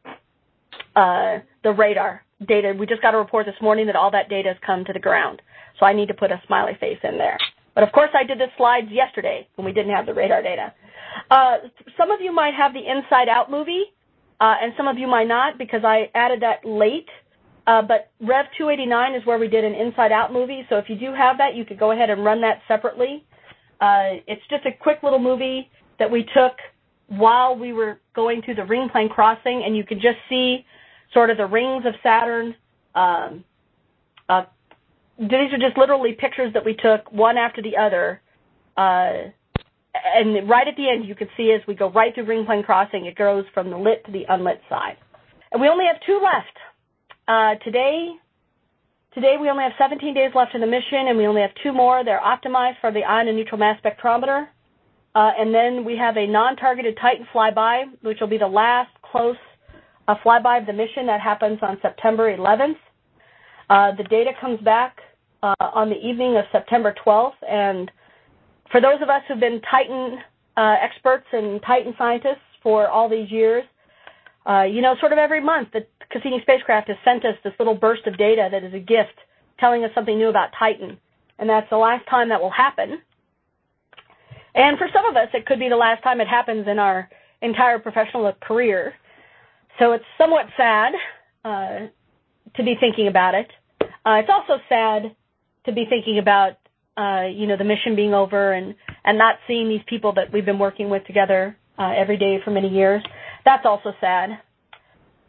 uh, the radar data. We just got a report this morning that all that data has come to the ground. So I need to put a smiley face in there. But of course I did the slides yesterday when we didn't have the radar data. Uh, some of you might have the Inside Out movie, uh, and some of you might not because I added that late. Uh, but Rev two eighty-nine is where we did an Inside Out movie. So if you do have that, you could go ahead and run that separately. Uh, it's just a quick little movie that we took while we were going through the ring plane crossing, and you could just see sort of the rings of Saturn. Um, uh, these are just literally pictures that we took one after the other. Uh, and right at the end, you can see as we go right through ring plane crossing, it goes from the lit to the unlit side. And we only have two left. Uh, today, today we only have seventeen days left in the mission, and we only have two more. They're optimized for the ion and neutral mass spectrometer. Uh, and then we have a non-targeted Titan flyby, which will be the last close a flyby of the mission that happens on September eleventh. Uh, the data comes back uh, on the evening of September twelfth, and for those of us who've been Titan uh, experts and Titan scientists for all these years, uh, you know, sort of every month the Cassini spacecraft has sent us this little burst of data that is a gift telling us something new about Titan, and that's the last time that will happen. And for some of us, it could be the last time it happens in our entire professional career. So it's somewhat sad uh, to be thinking about it. Uh, it's also sad to be thinking about, uh, you know, the mission being over and, and not seeing these people that we've been working with together uh, every day for many years. That's also sad.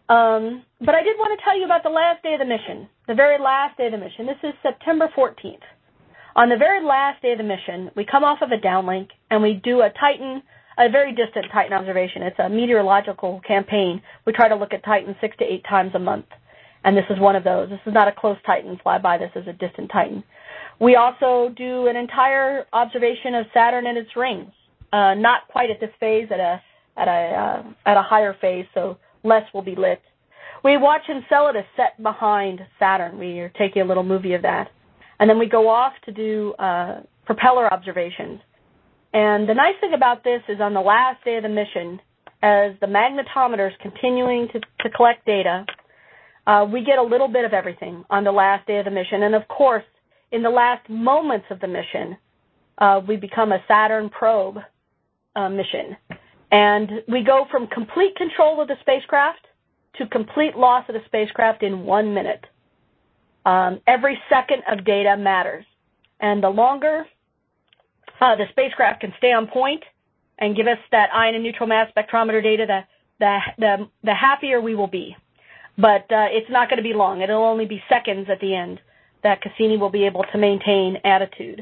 Um, but I did want to tell you about the last day of the mission, the very last day of the mission. This is September fourteenth. On the very last day of the mission, we come off of a downlink and we do a Titan, a very distant Titan observation. It's a meteorological campaign. We try to look at Titan six to eight times a month, and this is one of those. This is not a close Titan flyby. This is a distant Titan. We also do an entire observation of Saturn and its rings, uh, not quite at this phase, at a at a uh, at a higher phase, so less will be lit. We watch Enceladus set behind Saturn. We are taking a little movie of that. And then we go off to do uh, propeller observations. And the nice thing about this is on the last day of the mission, as the magnetometer is continuing to, to collect data, uh, we get a little bit of everything on the last day of the mission. And, of course, in the last moments of the mission, uh, we become a Saturn probe uh, mission. And we go from complete control of the spacecraft to complete loss of the spacecraft in one minute. Um, every second of data matters. And the longer uh, the spacecraft can stay on point and give us that ion and neutral mass spectrometer data, the, the, the, the happier we will be. But uh, it's not going to be long. It'll only be seconds at the end that Cassini will be able to maintain attitude.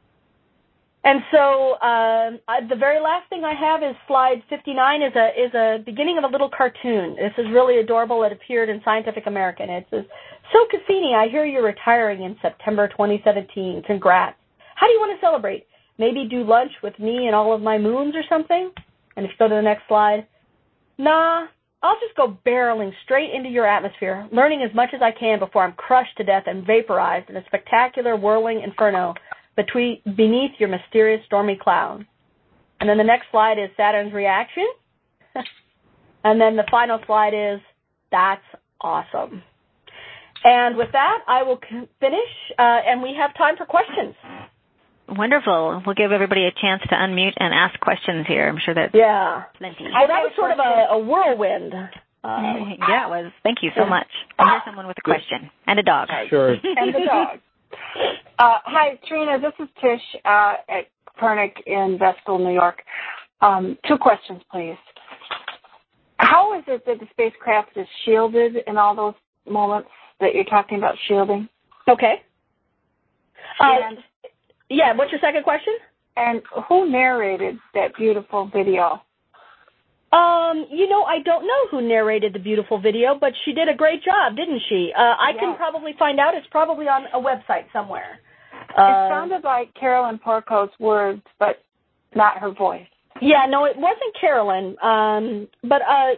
And so uh, the very last thing I have is slide fifty-nine is a is a beginning of a little cartoon. This is really adorable. It appeared in Scientific American. It says, "So Cassini, I hear you're retiring in September twenty seventeen. Congrats. How do you want to celebrate? Maybe do lunch with me and all of my moons or something?" And if you go to the next slide, "Nah, I'll just go barreling straight into your atmosphere, learning as much as I can before I'm crushed to death and vaporized in a spectacular whirling inferno between, beneath your mysterious stormy cloud." And then the next slide is Saturn's reaction. And then the final slide is, "That's awesome." And with that, I will finish, uh, and we have time for questions. Wonderful. We'll give everybody a chance to unmute and ask questions here. I'm sure that yeah. plenty. Well, that was sort of a, a whirlwind. Uh, yeah, it was. Thank you so much. I hear someone with a question. And a dog. Sure. And the dog. Uh, hi, Trina. This is Tish uh, at Copernic in Vestal, New York. Um, two questions, please. How is it that the spacecraft is shielded in all those moments that you're talking about shielding? Okay. And, uh, yeah, what's your second question? And who narrated that beautiful video? Um, you know, I don't know who narrated the beautiful video, but she did a great job, didn't she? Uh, I yes. can probably find out. It's probably on a website somewhere. It uh, sounded like Carolyn Porco's words, but not her voice. Yeah, no, it wasn't Carolyn. Um, but uh,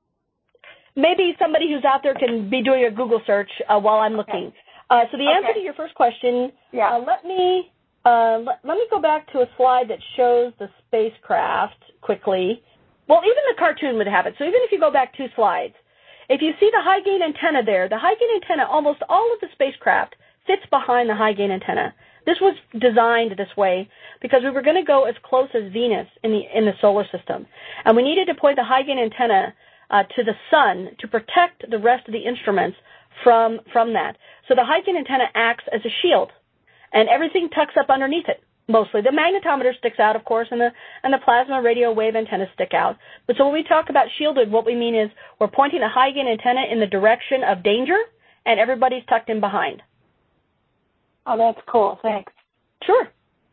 maybe somebody who's out there can be doing a Google search uh, while I'm looking. Okay. Uh, so the okay. answer to your first question, yeah. uh, let me uh, let, let me go back to a slide that shows the spacecraft quickly. Well, even the cartoon would have it. So even if you go back two slides, if you see the high gain antenna there, the high gain antenna, almost all of the spacecraft fits behind the high gain antenna. This was designed this way because we were going to go as close as Venus in the in the solar system, and we needed to point the high gain antenna uh, to the sun to protect the rest of the instruments from from that. So the high gain antenna acts as a shield, and everything tucks up underneath it. Mostly. The magnetometer sticks out, of course, and the and the plasma radio wave antennas stick out. But so when we talk about shielded, what we mean is we're pointing the high gain antenna in the direction of danger, and everybody's tucked in behind. Oh, that's cool. Thanks. Sure.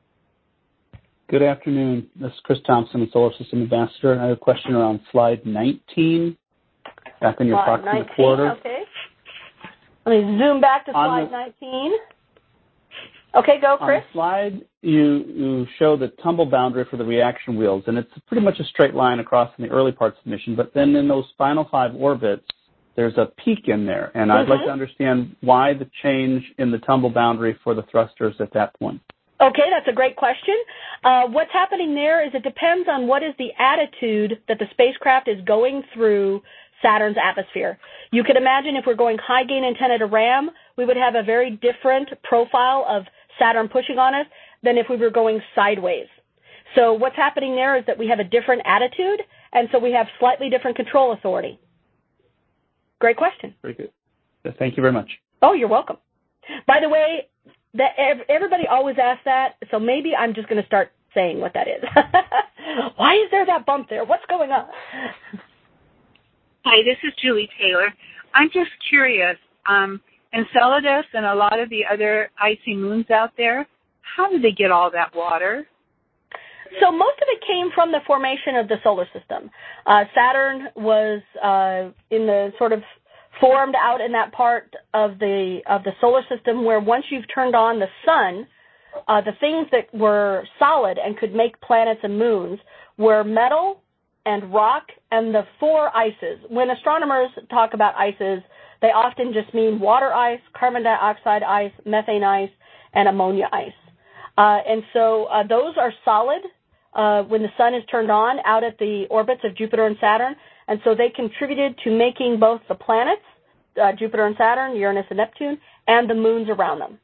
Good afternoon. This is Chris Thompson, the Solar System Ambassador. I have a question around slide nineteen, back in your slide approximate nineteen, quarter. Okay. Let me zoom back to slide the, nineteen. Okay, go, Chris. On the slide, you, you show the tumble boundary for the reaction wheels, and it's pretty much a straight line across in the early parts of the mission, but then in those final five orbits, there's a peak in there, and mm-hmm. I'd like to understand why the change in the tumble boundary for the thrusters at that point. Okay, that's a great question. Uh, what's happening there is it depends on what is the attitude that the spacecraft is going through Saturn's atmosphere. You could imagine if we're going high gain antenna to RAM, we would have a very different profile of Saturn pushing on us than if we were going sideways. So what's happening there is that we have a different attitude, and so we have slightly different control authority. Great question. Very good. Thank you very much. Oh, you're welcome. By the way, that everybody always asks that, so maybe I'm just going to start saying what that is. Why is there that bump there? What's going on? Hi, this is Julie Taylor. I'm just curious, um, Enceladus and a lot of the other icy moons out there, how do they get all that water? So most of it came from the formation of the solar system. Uh, Saturn was uh, in the sort of formed out in that part of the of the solar system where once you've turned on the sun, uh, the things that were solid and could make planets and moons were metal and rock and the four ices. When astronomers talk about ices, they often just mean water ice, carbon dioxide ice, methane ice, and ammonia ice. Uh, and so uh, those are solid uh, when the sun is turned on out at the orbits of Jupiter and Saturn. And so they contributed to making both the planets, uh, Jupiter and Saturn, Uranus and Neptune, and the moons around them.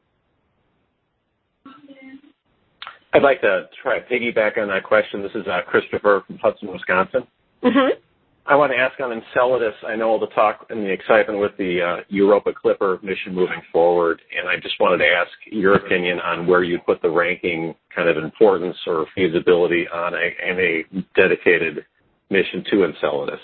I'd like to try to piggyback on that question. This is uh, Christopher from Hudson, Wisconsin. Mm-hmm. I want to ask on Enceladus, I know all the talk and the excitement with the uh, Europa Clipper mission moving forward, and I just wanted to ask your opinion on where you'd put the ranking kind of importance or feasibility on a, on a dedicated mission to Enceladus.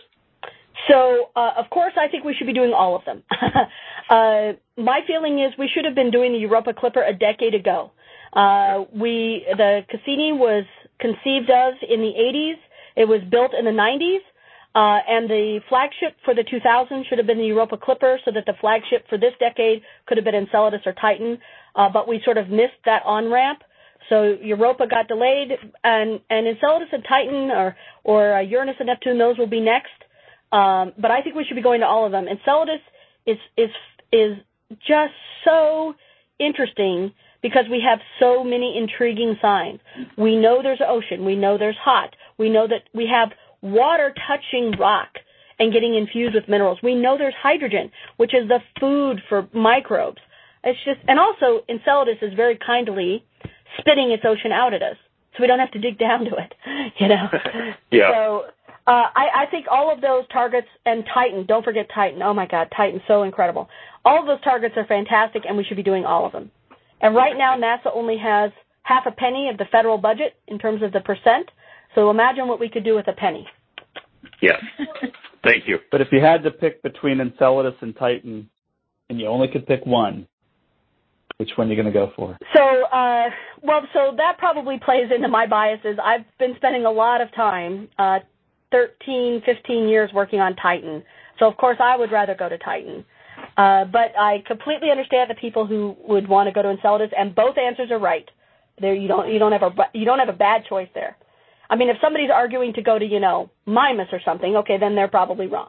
So, uh, of course, I think we should be doing all of them. uh, my feeling is we should have been doing the Europa Clipper a decade ago. Uh, we, the Cassini was conceived of in the eighties. It was built in the nineties. Uh, and the flagship for the two thousand should have been the Europa Clipper so that the flagship for this decade could have been Enceladus or Titan. Uh, but we sort of missed that on-ramp. So Europa got delayed, and, and Enceladus and Titan or, or uh, Uranus and Neptune, those will be next. Um, but I think we should be going to all of them. Enceladus is, is, is just so interesting because we have so many intriguing signs. We know there's ocean. We know there's hot. We know that we have water touching rock and getting infused with minerals. We know there's hydrogen, which is the food for microbes. It's just, and also Enceladus is very kindly spitting its ocean out at us, so we don't have to dig down to it, you know. Yeah. So uh, I, I think all of those targets, and Titan, don't forget Titan. Oh my God, Titan, so incredible. All of those targets are fantastic, and we should be doing all of them. And right now, NASA only has half a penny of the federal budget in terms of the percent. So imagine what we could do with a penny. Yes. Thank you. But if you had to pick between Enceladus and Titan, and you only could pick one, which one are you going to go for? So, uh, well, so that probably plays into my biases. I've been spending a lot of time, uh, thirteen, fifteen years working on Titan. So, of course, I would rather go to Titan. Uh, but I completely understand the people who would want to go to Enceladus, and both answers are right. There, you don't, you don't have a, you don't have a bad choice there. I mean, if somebody's arguing to go to, you know, Mimas or something, okay, then they're probably wrong.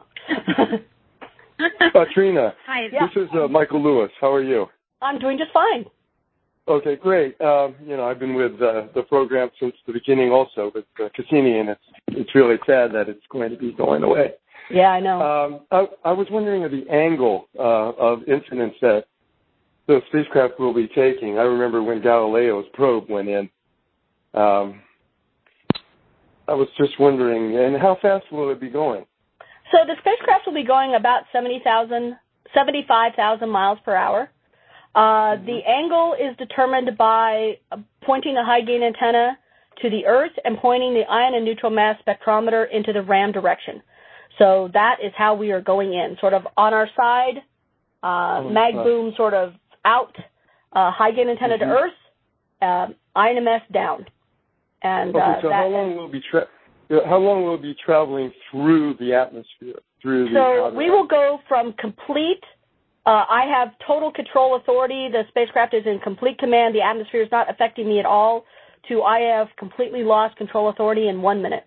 uh, Trina, Hi. Yeah. This is uh, Michael Lewis. How are you? I'm doing just fine. Okay, great. Um, you know, I've been with uh, the program since the beginning also with uh, Cassini, and it's it's really sad that it's going to be going away. Yeah, I know. Um, I, I was wondering of the angle uh, of incidence that the spacecraft will be taking. I remember when Galileo's probe went in. Um, I was just wondering, and how fast will it be going? So the spacecraft will be going about seventy thousand, seventy-five thousand miles per hour. Uh, mm-hmm. The angle is determined by pointing the high-gain antenna to the Earth and pointing the ion and neutral mass spectrometer into the RAM direction. So that is how we are going in, sort of on our side, uh, oh, mag boom sort of out, uh, high-gain antenna mm-hmm. to Earth, uh, I N M S down. And, okay, uh, so how long will be tra- how long will it be traveling through the atmosphere? Through the so we will go from complete. Uh, I have total control authority. The spacecraft is in complete command. The atmosphere is not affecting me at all. To I have completely lost control authority in one minute.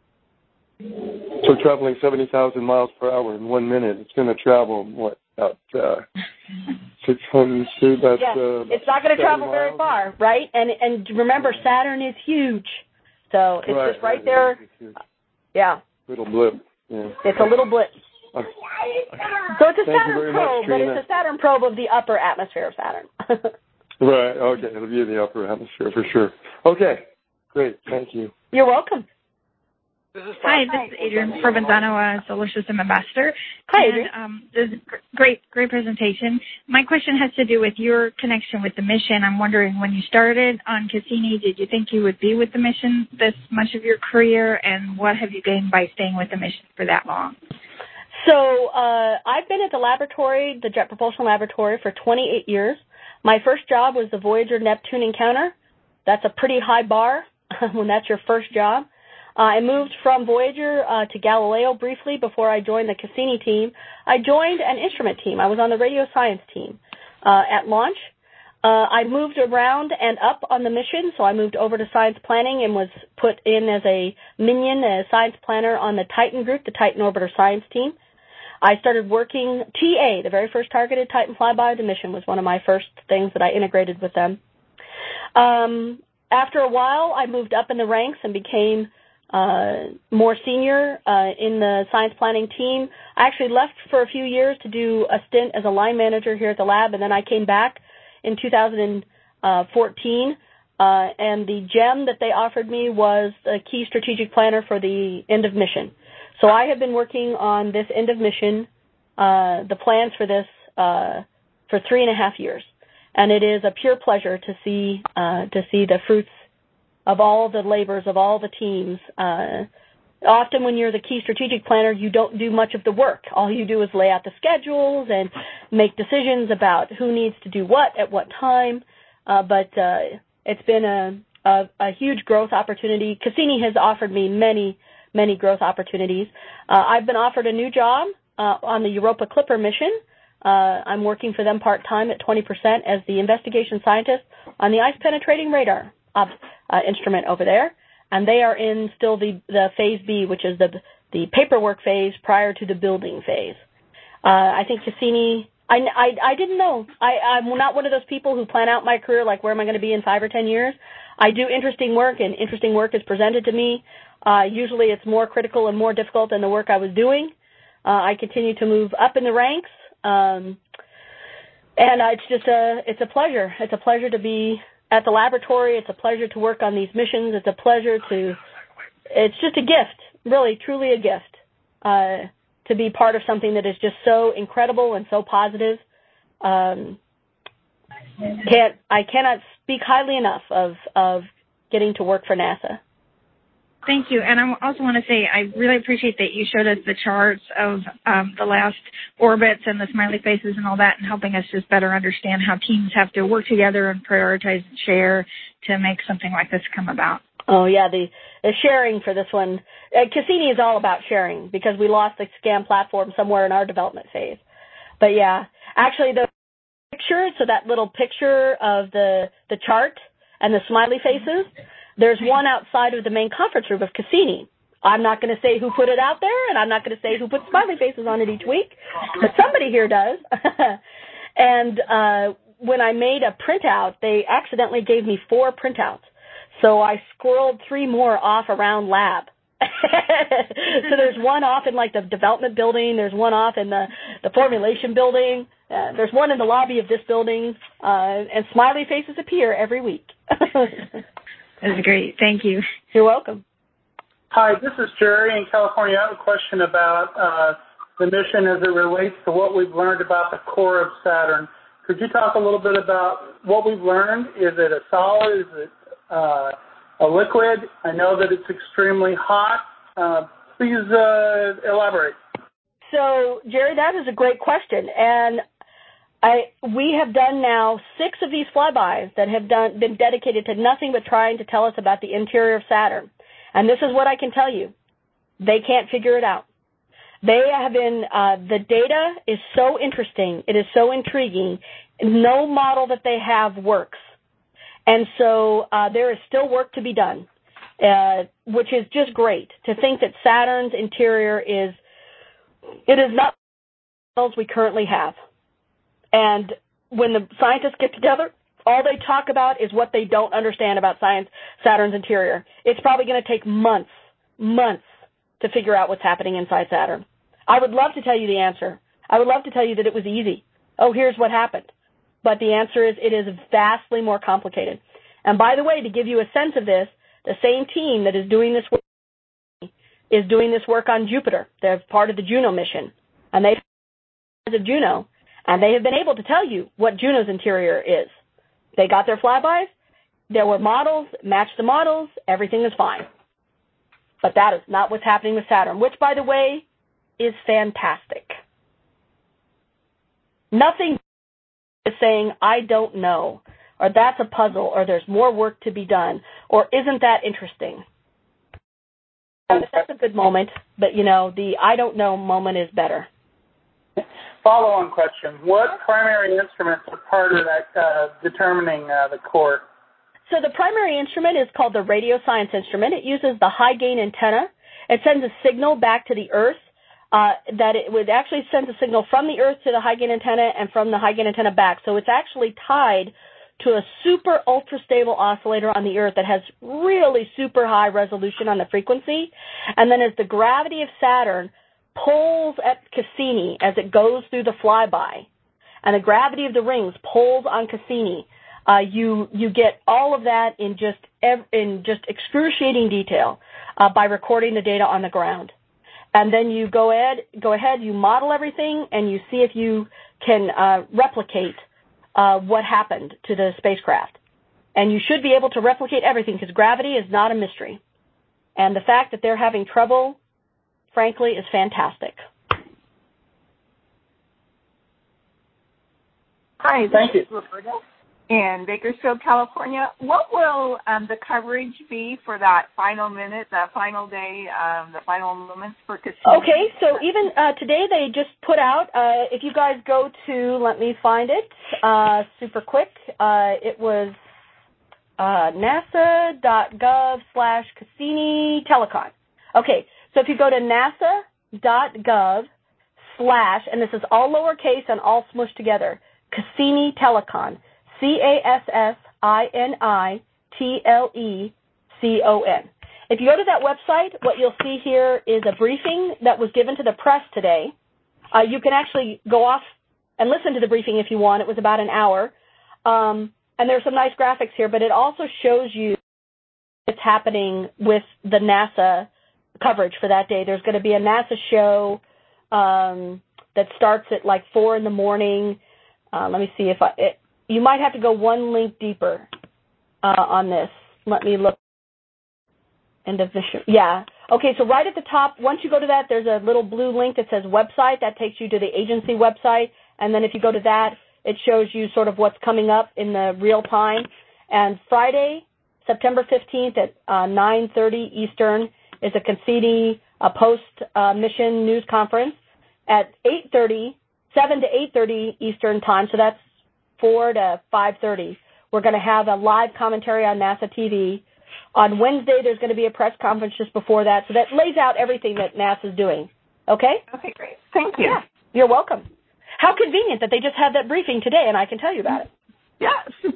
So traveling seventy thousand miles per hour in one minute, it's going to travel what about uh, six hundred? That's yeah, uh, it's not going to travel miles? very far, right? And and remember, Saturn is huge, so it's right, just right, right there. Yeah. Little blip. Yeah. It's a little blip. Okay. So it's a Thank Saturn probe, much, but it's a Saturn probe of the upper atmosphere of Saturn. Right. Okay. It'll be in the upper atmosphere for sure. Okay. Great. Thank you. You're welcome. This is Hi, this is Adrian Provenzano, a Solar System Ambassador. Hi, and, Adrian. Um, this is great, great presentation. My question has to do with your connection with the mission. I'm wondering, when you started on Cassini, did you think you would be with the mission this much of your career, and what have you gained by staying with the mission for that long? So uh, I've been at the laboratory, the Jet Propulsion Laboratory, for twenty-eight years. My first job was the Voyager-Neptune encounter. That's a pretty high bar when that's your first job. Uh, I moved from Voyager uh, to Galileo briefly before I joined the Cassini team. I joined an instrument team. I was on the radio science team uh, at launch. Uh, I moved around and up on the mission, so I moved over to science planning and was put in as a minion, a science planner on the Titan group, the Titan Orbiter Science team. I started working T A, the very first targeted Titan flyby of the mission, was one of my first things that I integrated with them. Um, after a while, I moved up in the ranks and became uh, more senior uh, in the science planning team. I actually left for a few years to do a stint as a line manager here at the lab, and then I came back in two thousand fourteen, uh, and the gem that they offered me was a key strategic planner for the end of mission. So I have been working on this end of mission, uh, the plans for this, uh, for three and a half years. And it is a pure pleasure to see, uh, to see the fruits of all the labors of all the teams. Uh, often when you're the key strategic planner, you don't do much of the work. All you do is lay out the schedules and make decisions about who needs to do what at what time. Uh, but, uh, it's been a, a, a huge growth opportunity. Cassini has offered me many many growth opportunities. Uh, I've been offered a new job uh, on the Europa Clipper mission. Uh, I'm working for them part-time at twenty percent as the investigation scientist on the ice-penetrating radar uh, uh, instrument over there. And they are in still the, the phase B, which is the, the paperwork phase prior to the building phase. Uh, I think Cassini, I, I, I didn't know. I, I'm not one of those people who plan out my career like where am I going to be in five or ten years. I do interesting work, and interesting work is presented to me. Uh, usually it's more critical and more difficult than the work I was doing. Uh, I continue to move up in the ranks, um, and uh, it's just a, it's a pleasure. It's a pleasure to be at the laboratory. It's a pleasure to work on these missions. It's a pleasure to, it's just a gift, really, truly a gift, uh, to be part of something that is just so incredible and so positive. Um, can't, I cannot speak highly enough of, of getting to work for NASA. Thank you. And I also want to say I really appreciate that you showed us the charts of um, the last orbits and the smiley faces and all that, and helping us just better understand how teams have to work together and prioritize and share to make something like this come about. Oh, yeah, the, the sharing for this one. Uh, Cassini is all about sharing because we lost the SCAM platform somewhere in our development phase. But, yeah, actually the picture, so that little picture of the, the chart and the smiley faces, there's one outside of the main conference room of Cassini. I'm not going to say who put it out there, and I'm not going to say who put smiley faces on it each week, but somebody here does. And uh, when I made a printout, they accidentally gave me four printouts. So I squirreled three more off around lab. So there's one off in like the development building. There's one off in the, the formulation building. Uh, there's one in the lobby of this building. Uh, and smiley faces appear every week. That's great. Thank you. You're welcome. Hi, this is Jerry in California. I have a question about uh, the mission as it relates to what we've learned about the core of Saturn. Could you talk a little bit about what we've learned? Is it a solid? Is it uh, a liquid? I know that it's extremely hot. Uh, please uh, elaborate. So, Jerry, that is a great question. And I, we have done now six of these flybys that have done, been dedicated to nothing but trying to tell us about the interior of Saturn. And this is what I can tell you. They can't figure it out. They have been, uh, the data is so interesting. It is so intriguing. No model that they have works. And so uh, there is still work to be done, uh, which is just great to think that Saturn's interior is, it is not the models we currently have. And when the scientists get together, all they talk about is what they don't understand about science, Saturn's interior. It's probably going to take months, months to figure out what's happening inside Saturn. I would love to tell you the answer. I would love to tell you that it was easy. Oh, here's what happened. But the answer is it is vastly more complicated. And by the way, to give you a sense of this, the same team that is doing this work is doing this work on Jupiter. They're part of the Juno mission. And they of Juno, and they have been able to tell you what Juno's interior is. They got their flybys. There were models, matched the models. Everything is fine. But that is not what's happening with Saturn, which, by the way, is fantastic. Nothing is saying, I don't know, or that's a puzzle, or there's more work to be done, or isn't that interesting? That's a good moment, but, you know, the I don't know moment is better. Follow-on question. What primary instruments are part of that uh, determining uh, the core? So the primary instrument is called the radio science instrument. It uses the high-gain antenna. It sends a signal back to the Earth uh, that it would actually send a signal from the Earth to the high-gain antenna and from the high-gain antenna back. So it's actually tied to a super ultra-stable oscillator on the Earth that has really super high resolution on the frequency. And then as the gravity of Saturn pulls at Cassini as it goes through the flyby, and the gravity of the rings pulls on Cassini, uh, you you get all of that in just ev- in just excruciating detail uh, by recording the data on the ground. And then you go ahead, go ahead, you model everything, and you see if you can uh, replicate uh, what happened to the spacecraft. And you should be able to replicate everything because gravity is not a mystery. And the fact that they're having trouble, frankly, is fantastic. Hi, this Thank is Roberta in Bakersfield, California. What will um, the coverage be for that final minute, that final day, um, the final moments for Cassini? Okay, so even uh, today they just put out, uh, if you guys go to, let me find it, uh, super quick, uh, it was uh, nasa.gov slash Cassini Telecon. Okay, so if you go to nasa.gov slash, and this is all lowercase and all smushed together, Cassini Telecon, C A S S I N I T L E C O N. If you go to that website, what you'll see here is a briefing that was given to the press today. Uh, you can actually go off and listen to the briefing if you want. It was about an hour. Um, and there's some nice graphics here, but it also shows you what's happening with the NASA coverage for that day. There's going to be a NASA show um, that starts at like four in the morning. Uh, let me see if I, it, you might have to go one link deeper uh, on this. Let me look. End of the show. Yeah. Okay, so right at the top, once you go to that, there's a little blue link that says website. That takes you to the agency website. And then if you go to that, it shows you sort of what's coming up in the real time. And Friday, September fifteenth at uh, nine thirty Eastern is a Cassini uh, post-mission uh, news conference. At eight thirty, seven to eight thirty Eastern time, so that's four to five thirty, we're going to have a live commentary on NASA T V. On Wednesday, there's going to be a press conference just before that, so that lays out everything that NASA's doing. Okay? Okay, great. Thank you. Yeah, you're welcome. How convenient that they just had that briefing today, and I can tell you about it. Yeah. This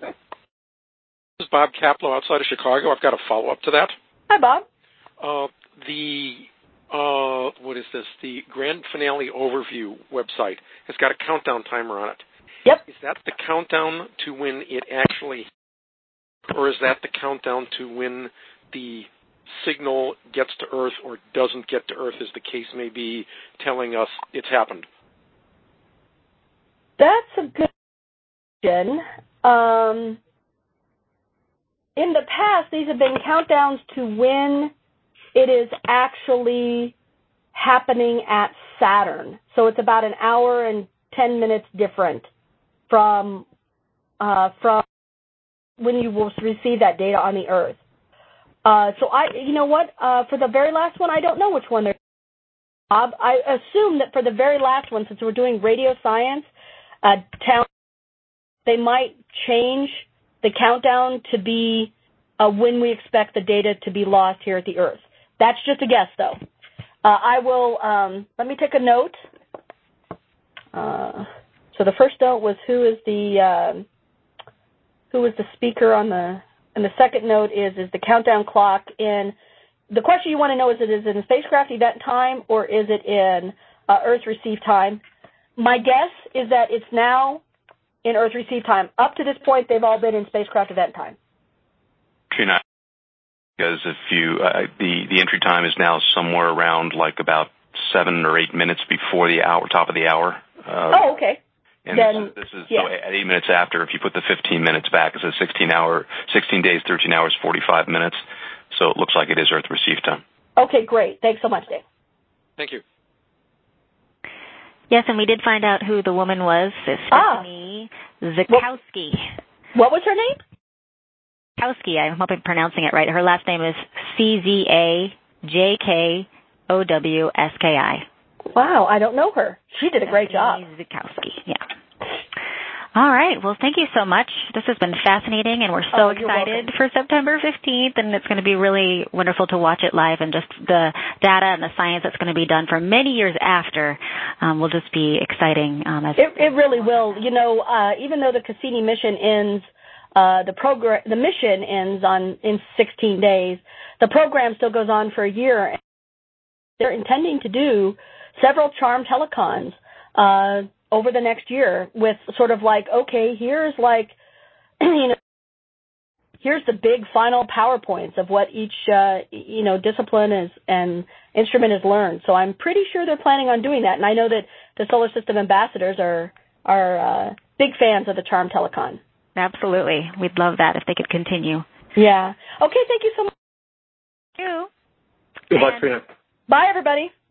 is Bob Kaplow outside of Chicago. I've got a follow-up to that. Hi, Bob. Uh, the, uh, what is this? The Grand Finale Overview website has got a countdown timer on it. Yep. Is that the countdown to when it actually, or is that the countdown to when the signal gets to Earth or doesn't get to Earth, as the case may be, telling us it's happened? That's a good question. Um, in the past, these have been countdowns to when it is actually happening at Saturn. So it's about an hour and ten minutes different from uh, from when you will receive that data on the Earth. Uh, so I, you know what? Uh, for the very last one, I don't know which one they're. Bob, I assume that for the very last one, since we're doing radio science, uh, town, they might change the countdown to be uh, when we expect the data to be lost here at the Earth. That's just a guess, though. Uh, I will. Um, let me take a note. Uh, so the first note was who is the uh, who is the speaker on the, and the second note is is the countdown clock in. The question you want to know is, it is it in spacecraft event time or is it in uh, Earth receive time? My guess is that it's now in Earth receive time. Up to this point, they've all been in spacecraft event time. Trina, because if you uh, the the entry time is now somewhere around like about seven or eight minutes before the hour, top of the hour. Uh, oh, okay. And then, this is, this is yeah. so at eight minutes after. If you put the fifteen minutes back, it's a sixteen hour, sixteen days, thirteen hours, forty-five minutes. So it looks like it is Earth receive time. Okay, great. Thanks so much, Dave. Thank you. Yes, and we did find out who the woman was. Stephanie ah. Zakowski. What was her name? Zakowski. I hope I'm pronouncing it right. Her last name is C Z A J K O W S K I. Wow, I don't know her. She did a great job. Zakowski, yeah. All right. Well, thank you so much. This has been fascinating, and we're so oh, excited for September fifteenth, and it's going to be really wonderful to watch it live, and just the data and the science that's going to be done for many years after um, will just be exciting. Um, as it, it really will. You know, uh, even though the Cassini mission ends, uh, the program, the mission ends on in sixteen days, the program still goes on for a year. They're intending to do several charm telecons uh, over the next year with sort of like, okay, here's like, you know, here's the big final PowerPoints of what each, uh, you know, discipline is and instrument has learned. So I'm pretty sure they're planning on doing that. And I know that the Solar System ambassadors are, are uh, big fans of the charm telecon. Absolutely. We'd love that if they could continue. Yeah. Okay, thank you so much. Thank you. Good luck, Trina. Bye, everybody.